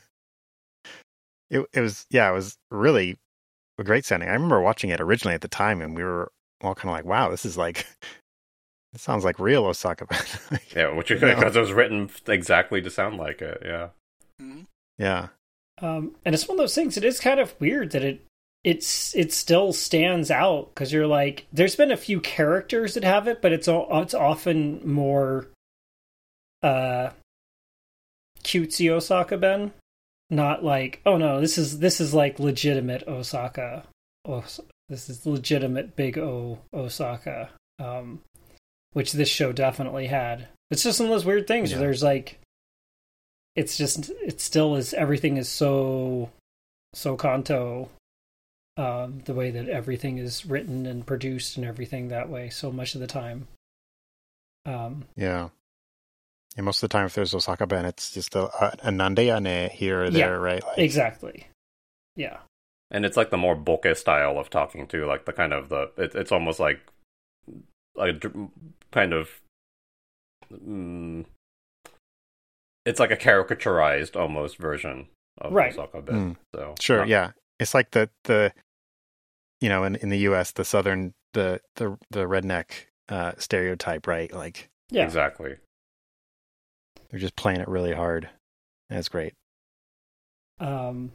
it, it was, yeah, it was really a great setting. I remember watching it originally at the time, and we were all kind of like, wow, this is like, it sounds like real Osaka Ben. like, yeah, which because it was written exactly to sound like it, yeah. Mm-hmm. Yeah. Um, and it's one of those things. It is kind of weird that it it's it still stands out because you're like, there's been a few characters that have it, but it's all it's often more uh cutesy Osaka Ben, not like, oh no, this is this is like legitimate Osaka. Oh, this is legitimate big O Osaka, um, which this show definitely had. It's just one of those weird things yeah. where there's like. It's just, it still is, everything is so, so Kanto, um, the way that everything is written and produced and everything that way, so much of the time. Um, yeah. And most of the time, if there's Osaka Ben, it's just a, a, a nandeyane here or there, yeah, right? Like, exactly. Yeah. And it's like the more bokeh style of talking too, like the kind of the, it, it's almost like, like kind of, mm, it's like a caricaturized almost version of right. Osaka Ben. Mm. So sure, not... yeah. It's like the, the you know, in, in the U S, the southern, the the, the redneck uh, stereotype, right? Like, yeah. Exactly. They're just playing it really hard. And it's great. Um,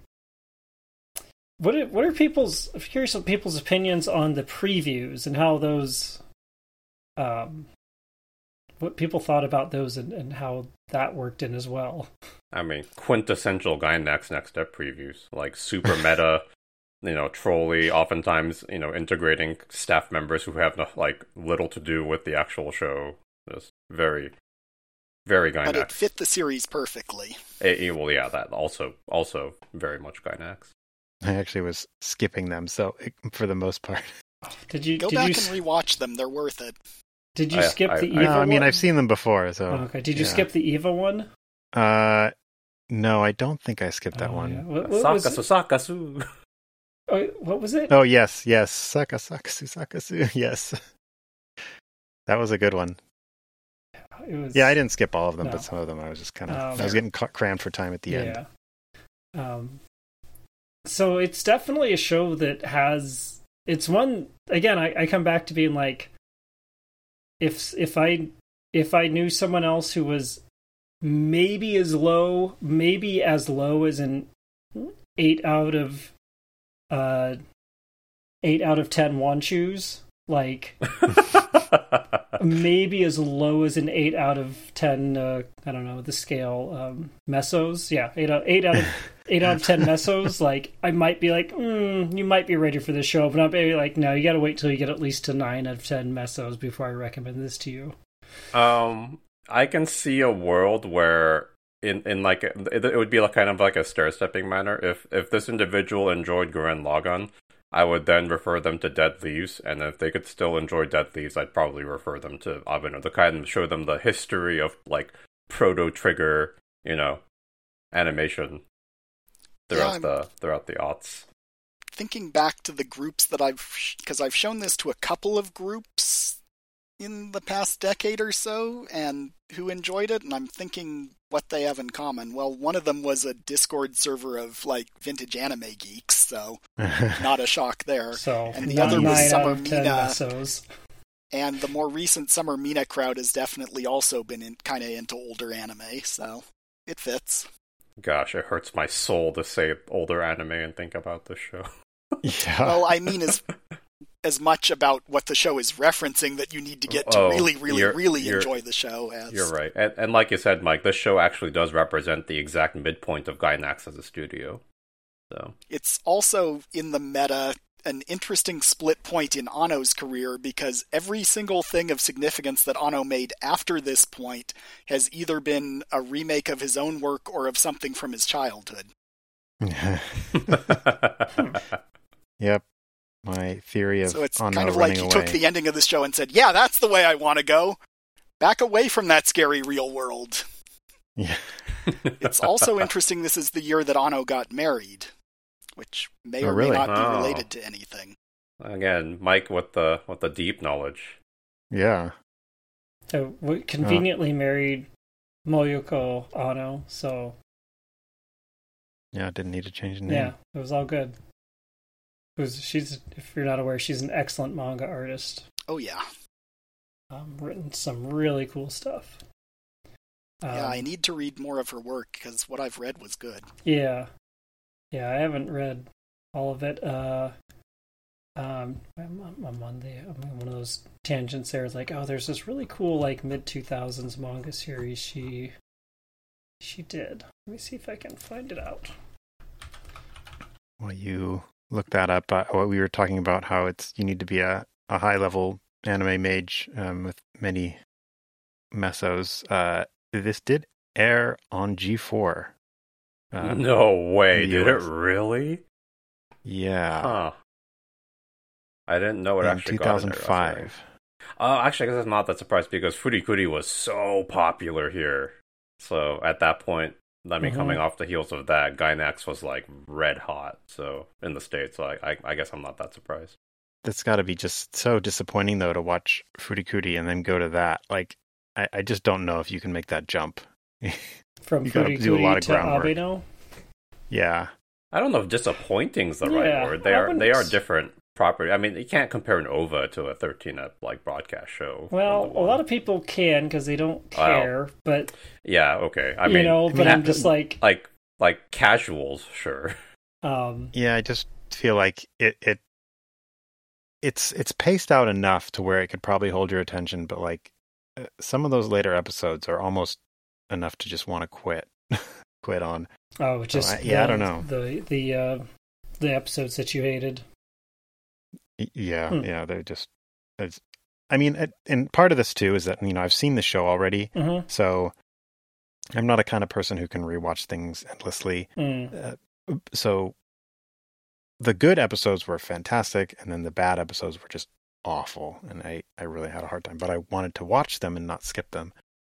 what are, what are people's, I'm curious of people's opinions on the previews and how those, um, what people thought about those and, and how that worked in as well. I mean, quintessential Gainax Next Step previews, like super meta, you know, trolly, oftentimes, you know, integrating staff members who have no, like little to do with the actual show. Just very, very Gainax. But it fit the series perfectly. It, it, well, yeah, that also, also very much Gainax. I actually was skipping them, so it, for the most part. Did you go did back you, and rewatch them? They're worth it. Did you I, skip I, the I, Eva No, I mean, one? I've seen them before, so. Oh, okay. Did you yeah. skip the Eva one? Uh, no, I don't think I skipped that oh, one. Yeah. What, what was Sakasu, Sakasu. Oh, what was it? Oh, yes, yes. Saka, Sakasu, Sakasu. Yes. That was a good one. It was, Yeah, I didn't skip all of them, no. but some of them I was just kind of, Um, I was getting ca- crammed for time at the yeah. end. Um, so it's definitely a show that has, it's one, again, I, I come back to being like, if, if I, if I knew someone else who was maybe as low, maybe as low as an eight out of, uh, eight out of ten Wanchus, like, maybe as low as an eight out of ten, uh, I don't know, the scale, um, mesos. Yeah, eight out, eight out of eight out of ten mesos. Like, I might be like, mm, you might be ready for this show, but not maybe like, no, you got to wait till you get at least to nine out of ten mesos before I recommend this to you. Um, I can see a world where in in like it, it would be like kind of like a stair stepping manner. If if this individual enjoyed Gurren Lagann, I would then refer them to Dead Leaves, and if they could still enjoy Dead Leaves, I'd probably refer them to Abeno to kind of show them the history of like proto trigger, you know, animation throughout Yeah, the throughout the aughts. Thinking back to the groups that I've, because I've shown this to a couple of groups in the past decade or so, and who enjoyed it, and I'm thinking what they have in common. Well, one of them was a Discord server of like vintage anime geeks, so not a shock there. So, and the nine, other was nine Summer out of ten Mina, mesos. and the more recent Summer Mina crowd has definitely also been in, kind of into older anime, so it fits. Gosh, it hurts my soul to say older anime and think about this show. Yeah. Well, I mean, as as much about what the show is referencing that you need to get to Oh, really, really, you're- really you're- enjoy the show. As You're right, and, and like you said, Mike, this show actually does represent the exact midpoint of Gainax as a studio. So It's also in the meta an interesting split point in Anno's career, because every single thing of significance that Anno made after this point has either been a remake of his own work or of something from his childhood. Yep. my theory of So it's Anno kind of like running he away. took the ending of the show and said, yeah, that's the way I want to go. Back away from that scary real world. Yeah. It's also interesting this is the year that Anno got married, which may Oh, or really? may not Oh. be related to anything. Again, Mike with the with the deep knowledge. Yeah. So we conveniently married Moyoko Anno, so Yeah, didn't need to change the name. yeah, it was all good. It was, she's, if you're not aware, she's an excellent manga artist. Oh, yeah. Um, written some really cool stuff. Um, Yeah, I need to read more of her work because what I've read was good. Yeah, yeah, I haven't read all of it. Uh, um, I'm, I'm on the I'm on one of those tangents there. It's like, oh, there's this really cool like mid two thousands manga series she she did. Let me see if I can find it out. Well, you look that up. Uh, what we were talking about, how it's you need to be a, a high level anime mage um, with many mesos. Uh, this did air on G four. Uh, No way, in the did it U S. really? Yeah. Huh. I didn't know it in actually got in there, two thousand that's five. right. Uh, actually, I guess I'm not that surprised because Furikuri was so popular here. So at that point, I mean, Mhm. coming off the heels of that, Gainax was like red hot. So in the States, so I, I, I guess I'm not that surprised. That's got to be just so disappointing, though, to watch Furikuri and then go to that. Like, I, I just don't know if you can make that jump. From You gotta do a lot Furikuri of to groundwork. Abeno. Yeah. I don't know if disappointing's the Yeah, right word. They I are they are wouldn't- different property. I mean, you can't compare an O V A to a thirteen ep like broadcast show. Well, number a one. lot of people can because they don't Well, care, but yeah, okay. I you mean, know, but mean, I'm just like, like like casuals, sure. um, Yeah, I just feel like it, it it's it's paced out enough to where it could probably hold your attention, but like uh, some of those later episodes are almost enough to just want to quit quit on. oh, just I- yeah, I the- don't know. the the uh, the episodes that you hated. Y- Yeah, Hmm. yeah, they're just it's I mean, it, and part of this too is that, you know, I've seen the show already, Mm-hmm. so I'm not a kind of person who can rewatch things endlessly. Mm. Uh, so the good episodes were fantastic, and then the bad episodes were just awful, and I, I really had a hard time. But I wanted to watch them and not skip them.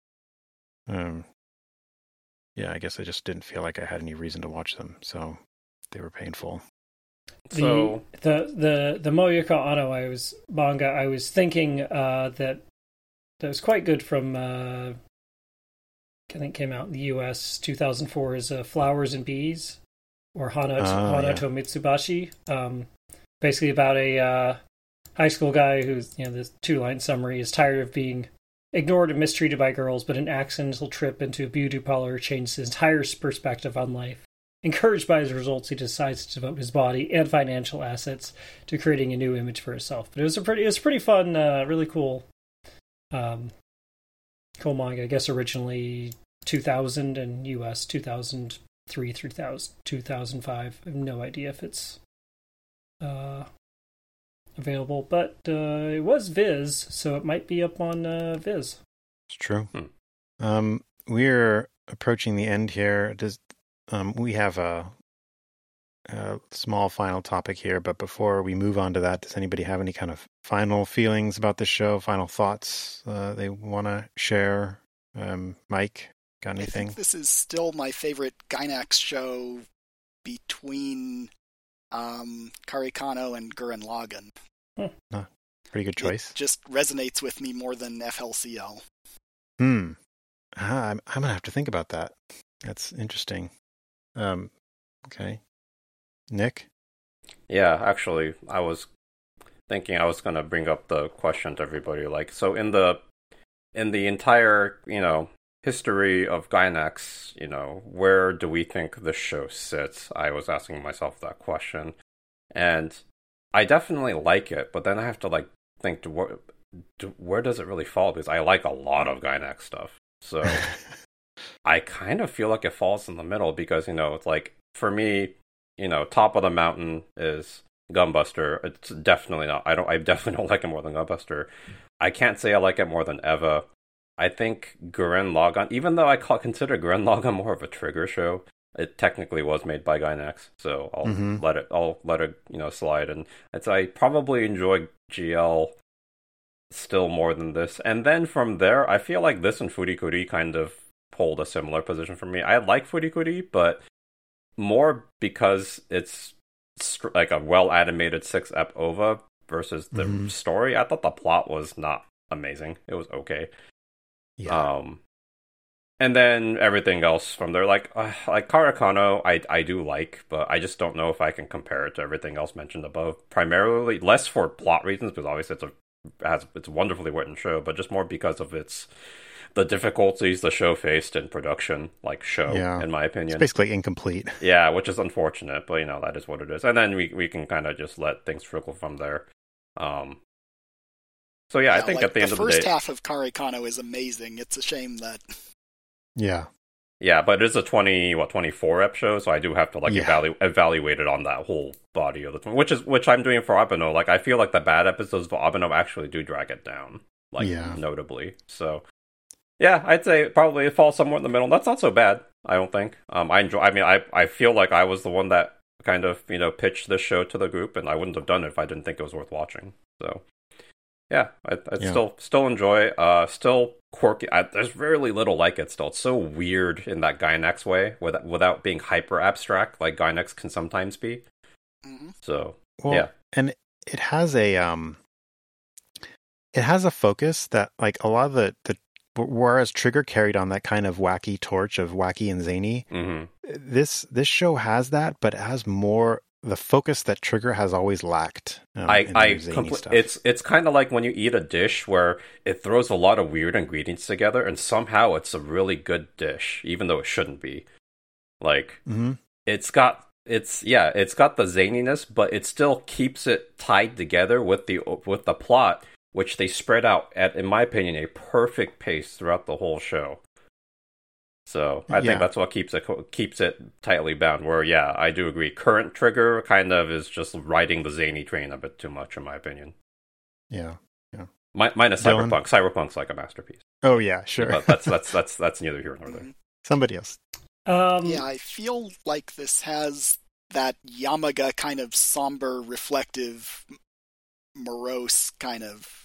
Um, yeah, I guess I just didn't feel like I had any reason to watch them, so they were painful. The, So the the the Moyoko Anno I was manga I was thinking uh, that that was quite good from uh, I think came out in the U S two thousand four is uh, Flowers and Bees or Hana Oh, Hanato Mitsubashi. Um, basically about a uh, high school guy who's, you know, this two line summary, is tired of being ignored and mistreated by girls, but an accidental trip into a beauty parlor changed his entire perspective on life. Encouraged by his results, he decides to devote his body and financial assets to creating a new image for himself. But it was a pretty, it was pretty fun, uh, really cool, um, cool manga. I guess originally two thousand and U S two thousand three through two thousand five. I have no idea if it's uh, available, but uh, it was Viz, so it might be up on uh, Viz. It's true. Hmm. Um, we're approaching the end here. Does um, we have a, a small final topic here, but before we move on to that, does anybody have any kind of final feelings about the show? Final thoughts uh, they want to share? Um, Mike, got I anything? think this is still my favorite Gainax show between um, Karikano and Gurren Lagann. Pretty good choice. It just resonates with me more than F L C L. Hmm. Ah, I'm, I'm gonna have to think about that. That's interesting. Um. Okay. Nick. yeah, actually, I was thinking I was gonna bring up the question to everybody. Like, so in the in the entire, you know, history of Gainax, you know, where do we think the show sits? I was asking myself that question, and I definitely like it, but then I have to like think, to where, to, where does it really fall? Because I like a lot of Gainax stuff, so I kind of feel like it falls in the middle because, you know, it's like, for me, you know, top of the mountain is Gunbuster. It's definitely not. I don't. I definitely don't like it more than Gunbuster. I can't say I like it more than Eva. I think Gurren Lagann, even though I call, consider Gurren Lagann more of a trigger show, it technically was made by Gainax, so I'll mm-hmm. let it. I'll let it, you know, slide. And it's I probably enjoy G L still more than this. And then from there, I feel like this and Furikuri kind of hold a similar position for me. I like Furikuri, but more because it's like a well animated six ep O V A versus the mm-hmm. story. I thought the plot was not amazing. It was okay. Yeah. Um, and then everything else from there, like uh, like Karakano, I I do like, but I just don't know if I can compare it to everything else mentioned above. Primarily, less for plot reasons, because obviously it's a has it's a wonderfully written show, but just more because of its the difficulties the show faced in production, like show, yeah. in my opinion. It's basically incomplete. Yeah, which is unfortunate, but you know, that is what it is. And then we we can kind of just let things trickle from there. Um, so yeah, yeah, I think like at the, the end of the day, the first half of Karekano is amazing. It's a shame that. Yeah. Yeah, but it's a twenty what twenty-four ep show, so I do have to like yeah. evaluate evaluate it on that whole body of the which is which I'm doing for Abeno. Like I feel like the bad episodes of Abeno actually do drag it down, like yeah. notably. So yeah, I'd say probably it falls somewhere in the middle. That's not so bad, I don't think. Um, I enjoy. I mean, I I feel like I was the one that kind of you know pitched this show to the group, and I wouldn't have done it if I didn't think it was worth watching. So yeah, I I yeah. still still enjoy. Uh, still quirky. I, there's really little like it. Still, it's so weird in that Gainax way, without without being hyper abstract like Gainax can sometimes be. Mm-hmm. So well, yeah, and it has a um, it has a focus that like a lot of the the. Whereas Trigger carried on that kind of wacky torch of wacky and zany, mm-hmm. this this show has that, but it has more the focus that Trigger has always lacked. Um, I, I compl- it's it's kind of like when you eat a dish where it throws a lot of weird ingredients together, and somehow it's a really good dish, even though it shouldn't be. Like mm-hmm. it's got it's yeah, it's got the zaniness, but it still keeps it tied together with the with the plot, which they spread out at, in my opinion, a perfect pace throughout the whole show. So I yeah. think that's what keeps it keeps it tightly bound. Where yeah, I do agree. Current Trigger kind of is just riding the zany train a bit too much, in my opinion. Yeah, yeah. Mi- minus Dylan? Cyberpunk. Cyberpunk's like a masterpiece. Oh yeah, sure. But that's that's that's that's neither here nor there. Somebody else. Um, yeah, I feel like this has that Yamaga kind of somber, reflective, morose kind of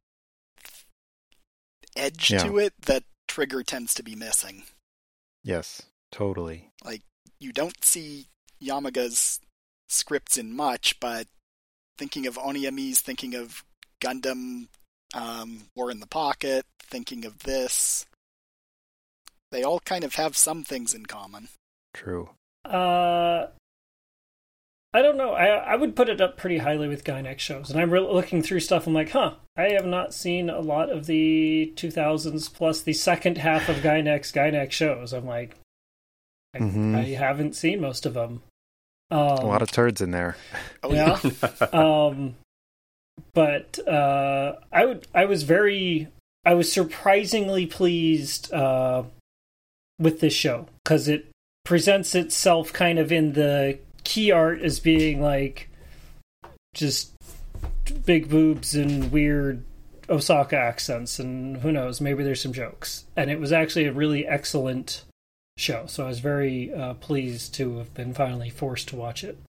edge yeah. to it that Trigger tends to be missing. Yes, totally. Like, you don't see Yamaga's scripts in much, but thinking of Oniami's, thinking of Gundam, um, War in the Pocket, thinking of this, they all kind of have some things in common. True. Uh... I don't know. I I would put it up pretty highly with Gainax shows. And I'm re- looking through stuff, I'm like, huh, I have not seen a lot of the two thousands plus the second half of Gainax Gainax shows. I'm like, I, mm-hmm. I haven't seen most of them. Um, a lot of turds in there. Oh, yeah. um, but uh, I would. I was very... I was surprisingly pleased uh, with this show, because it presents itself kind of in the key art as being like just big boobs and weird Osaka accents, and who knows, maybe there's some jokes. And it was actually a really excellent show, so I was very uh, pleased to have been finally forced to watch it.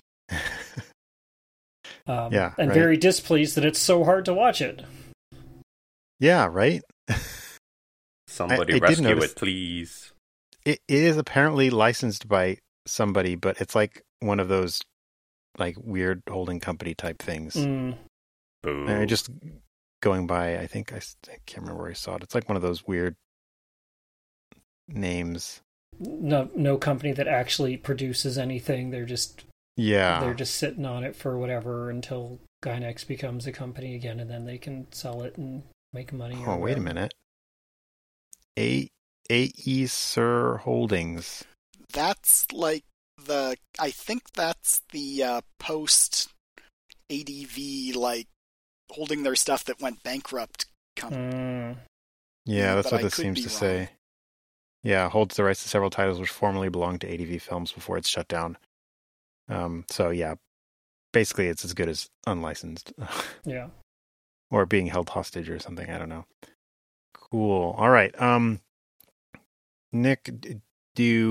um, yeah, and right. very displeased that it's so hard to watch it. Yeah, right? Somebody I, I rescue it, please. It, it is apparently licensed by somebody, but it's like one of those like weird holding company type things. Mm. Boo. And just going by, I think I, I can't remember where I saw it. It's like one of those weird names. No, no company that actually produces anything. They're just yeah, they're just sitting on it for whatever until Gainax becomes a company again, and then they can sell it and make money. Oh, wait a minute. A Acer Holdings. That's like the, I think that's the uh, post A D V, like, holding their stuff that went bankrupt company. Mm. Yeah, that's but what I this seems to wrong. say. Yeah, holds the rights to several titles which formerly belonged to A D V Films before it's shut down. Um, so yeah, basically it's as good as unlicensed. Yeah. Or being held hostage or something, I don't know. Cool. All right. Um, Nick, do you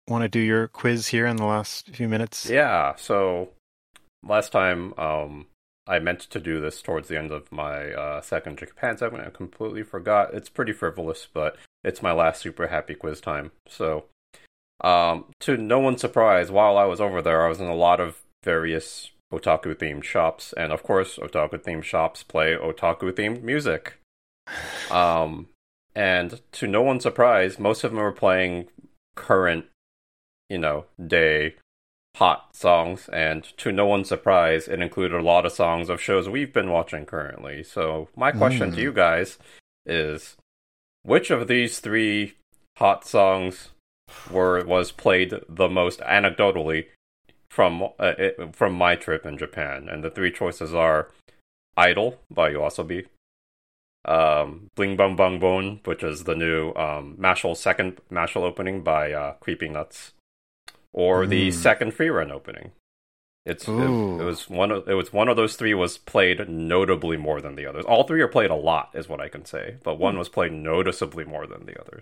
want to do your quiz here in the last few minutes? Yeah, so last time um, I meant to do this towards the end of my uh, second Japan segment. I completely forgot. It's pretty frivolous, but it's my last super happy quiz time. So, um, to no one's surprise, while I was over there, I was in a lot of various otaku-themed shops, and of course, otaku-themed shops play otaku-themed music. Um, and to no one's surprise, most of them were playing current, you know, day hot songs, and to no one's surprise, it included a lot of songs of shows we've been watching currently. So my question mm. to you guys is, which of these three hot songs were was played the most anecdotally from uh, it, from my trip in Japan? And the three choices are Idol by YOASOBI, um, Bling Bong Bong Bone, which is the new um, Mashal second Mashal opening by uh, Creeping Nuts, or mm. the second free run opening. It's it, it was one of it was one of those three was played notably more than the others. All three are played a lot, is what I can say, but one was played noticeably more than the others.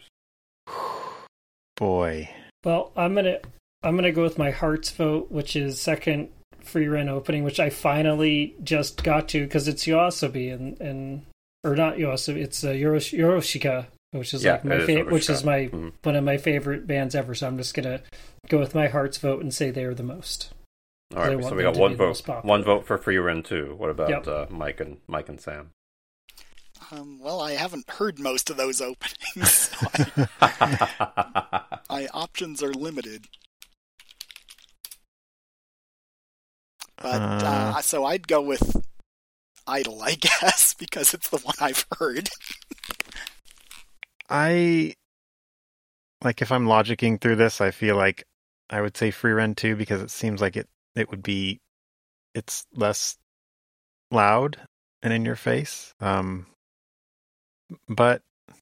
Boy. Well, I'm gonna I'm gonna go with my heart's vote, which is second free run opening, which I finally just got to because it's YOASOBI and and or not YOASOBI, it's uh, Yorosh- Yoroshika, which is yeah, like my favorite, which is my mm-hmm. one of my favorite bands ever. So I'm just gonna go with my heart's vote and say they're the most. All right, so we got one vote. One vote for free run two. What about yep. uh, Mike and Mike and Sam? Um, well, I haven't heard most of those openings. So I, my options are limited. But uh, uh, so I'd go with Idol, I guess, because it's the one I've heard. I like if I'm logicking through this, I feel like I would say free run two because it seems like it. It would be, it's less loud and in your face. Um, but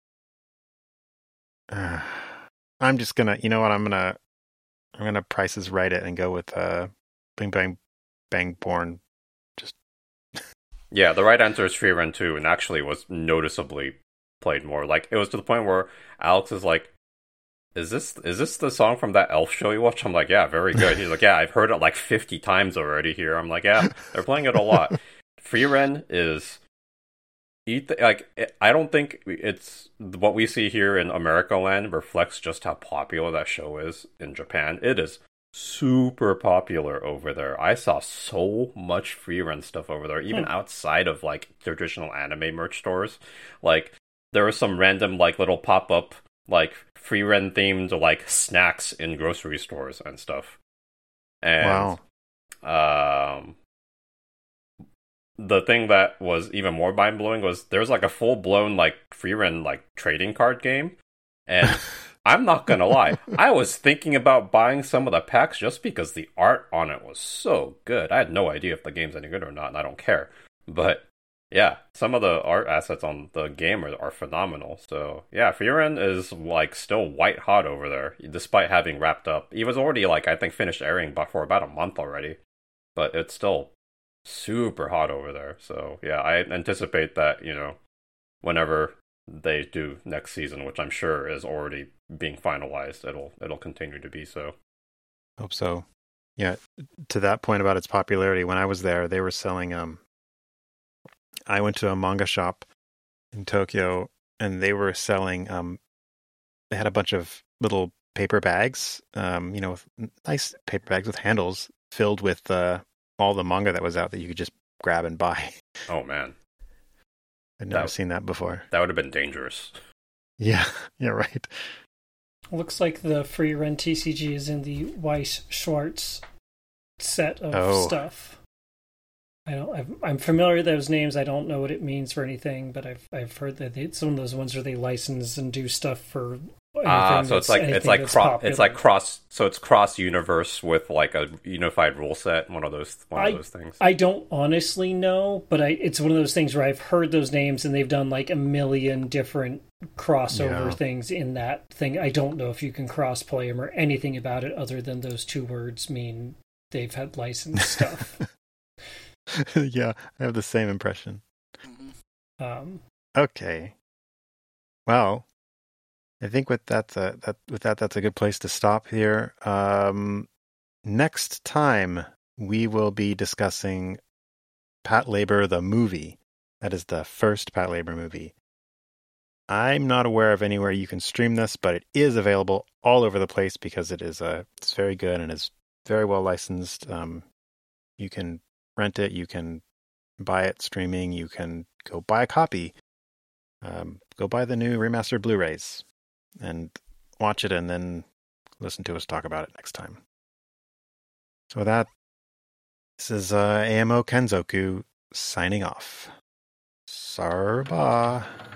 uh, I'm just gonna, you know what? I'm gonna, I'm gonna Price's Right it and go with uh, Bing Bang Bang Born. Just yeah, the right answer is free run two, and actually was noticeably played more. Like it was to the point where Alex is like, Is this is this the song from that Elf show you watch? I'm like, yeah, very good. He's like, yeah, I've heard it like fifty times already here. I'm like, yeah, they're playing it a lot. Free Ren is eat the, like I don't think it's what we see here in America land reflects just how popular that show is in Japan. It is super popular over there. I saw so much Free Ren stuff over there, even hmm. outside of like traditional anime merch stores. Like there was some random like little pop up like free run themed like snacks in grocery stores and stuff. And wow. um the thing that was even more mind blowing was there's like a full blown like free run like trading card game. And I'm not gonna lie, I was thinking about buying some of the packs just because the art on it was so good. I had no idea if the game's any good or not, and I don't care. But yeah, some of the art assets on the game are, are phenomenal. So yeah, Frieren is like still white hot over there, despite having wrapped up. He was already like I think finished airing for about a month already, but it's still super hot over there. So yeah, I anticipate that, you know, whenever they do next season, which I'm sure is already being finalized, it'll it'll continue to be so. Hope so. Yeah, to that point about its popularity, when I was there, they were selling um I went to a manga shop in Tokyo, and they were selling. Um, they had a bunch of little paper bags, um, you know, with nice paper bags with handles filled with uh, all the manga that was out that you could just grab and buy. Oh man, I'd never that, seen that before. That would have been dangerous. Yeah, yeah, right. Looks like the free run T C G is in the Weiss Schwarz set of oh. stuff. I don't. I've, I'm familiar with those names. I don't know what it means for anything, but I've I've heard that they, some of those ones where they license and do stuff for. Ah, so it's like it's like cross. It's like cross. So it's cross universe with like a unified rule set. One of those. One I, of those things. I don't honestly know, but I, it's one of those things where I've heard those names and they've done like a million different crossover yeah. things in that thing. I don't know if you can cross play them or anything about it other than those two words mean they've had licensed stuff. Yeah, I have the same impression. Um, okay. Well, I think with that, uh, that with that, that's a good place to stop here. Um, next time we will be discussing Patlabor the movie. That is the first Patlabor movie. I'm not aware of anywhere you can stream this, but it is available all over the place because it is uh, it's very good and is very well licensed. Um, you can rent it, you can buy it streaming, you can go buy a copy. Um, go buy the new remastered Blu-rays and watch it and then listen to us talk about it next time. So with that, this is uh, A M O Kenzoku signing off. Sarba.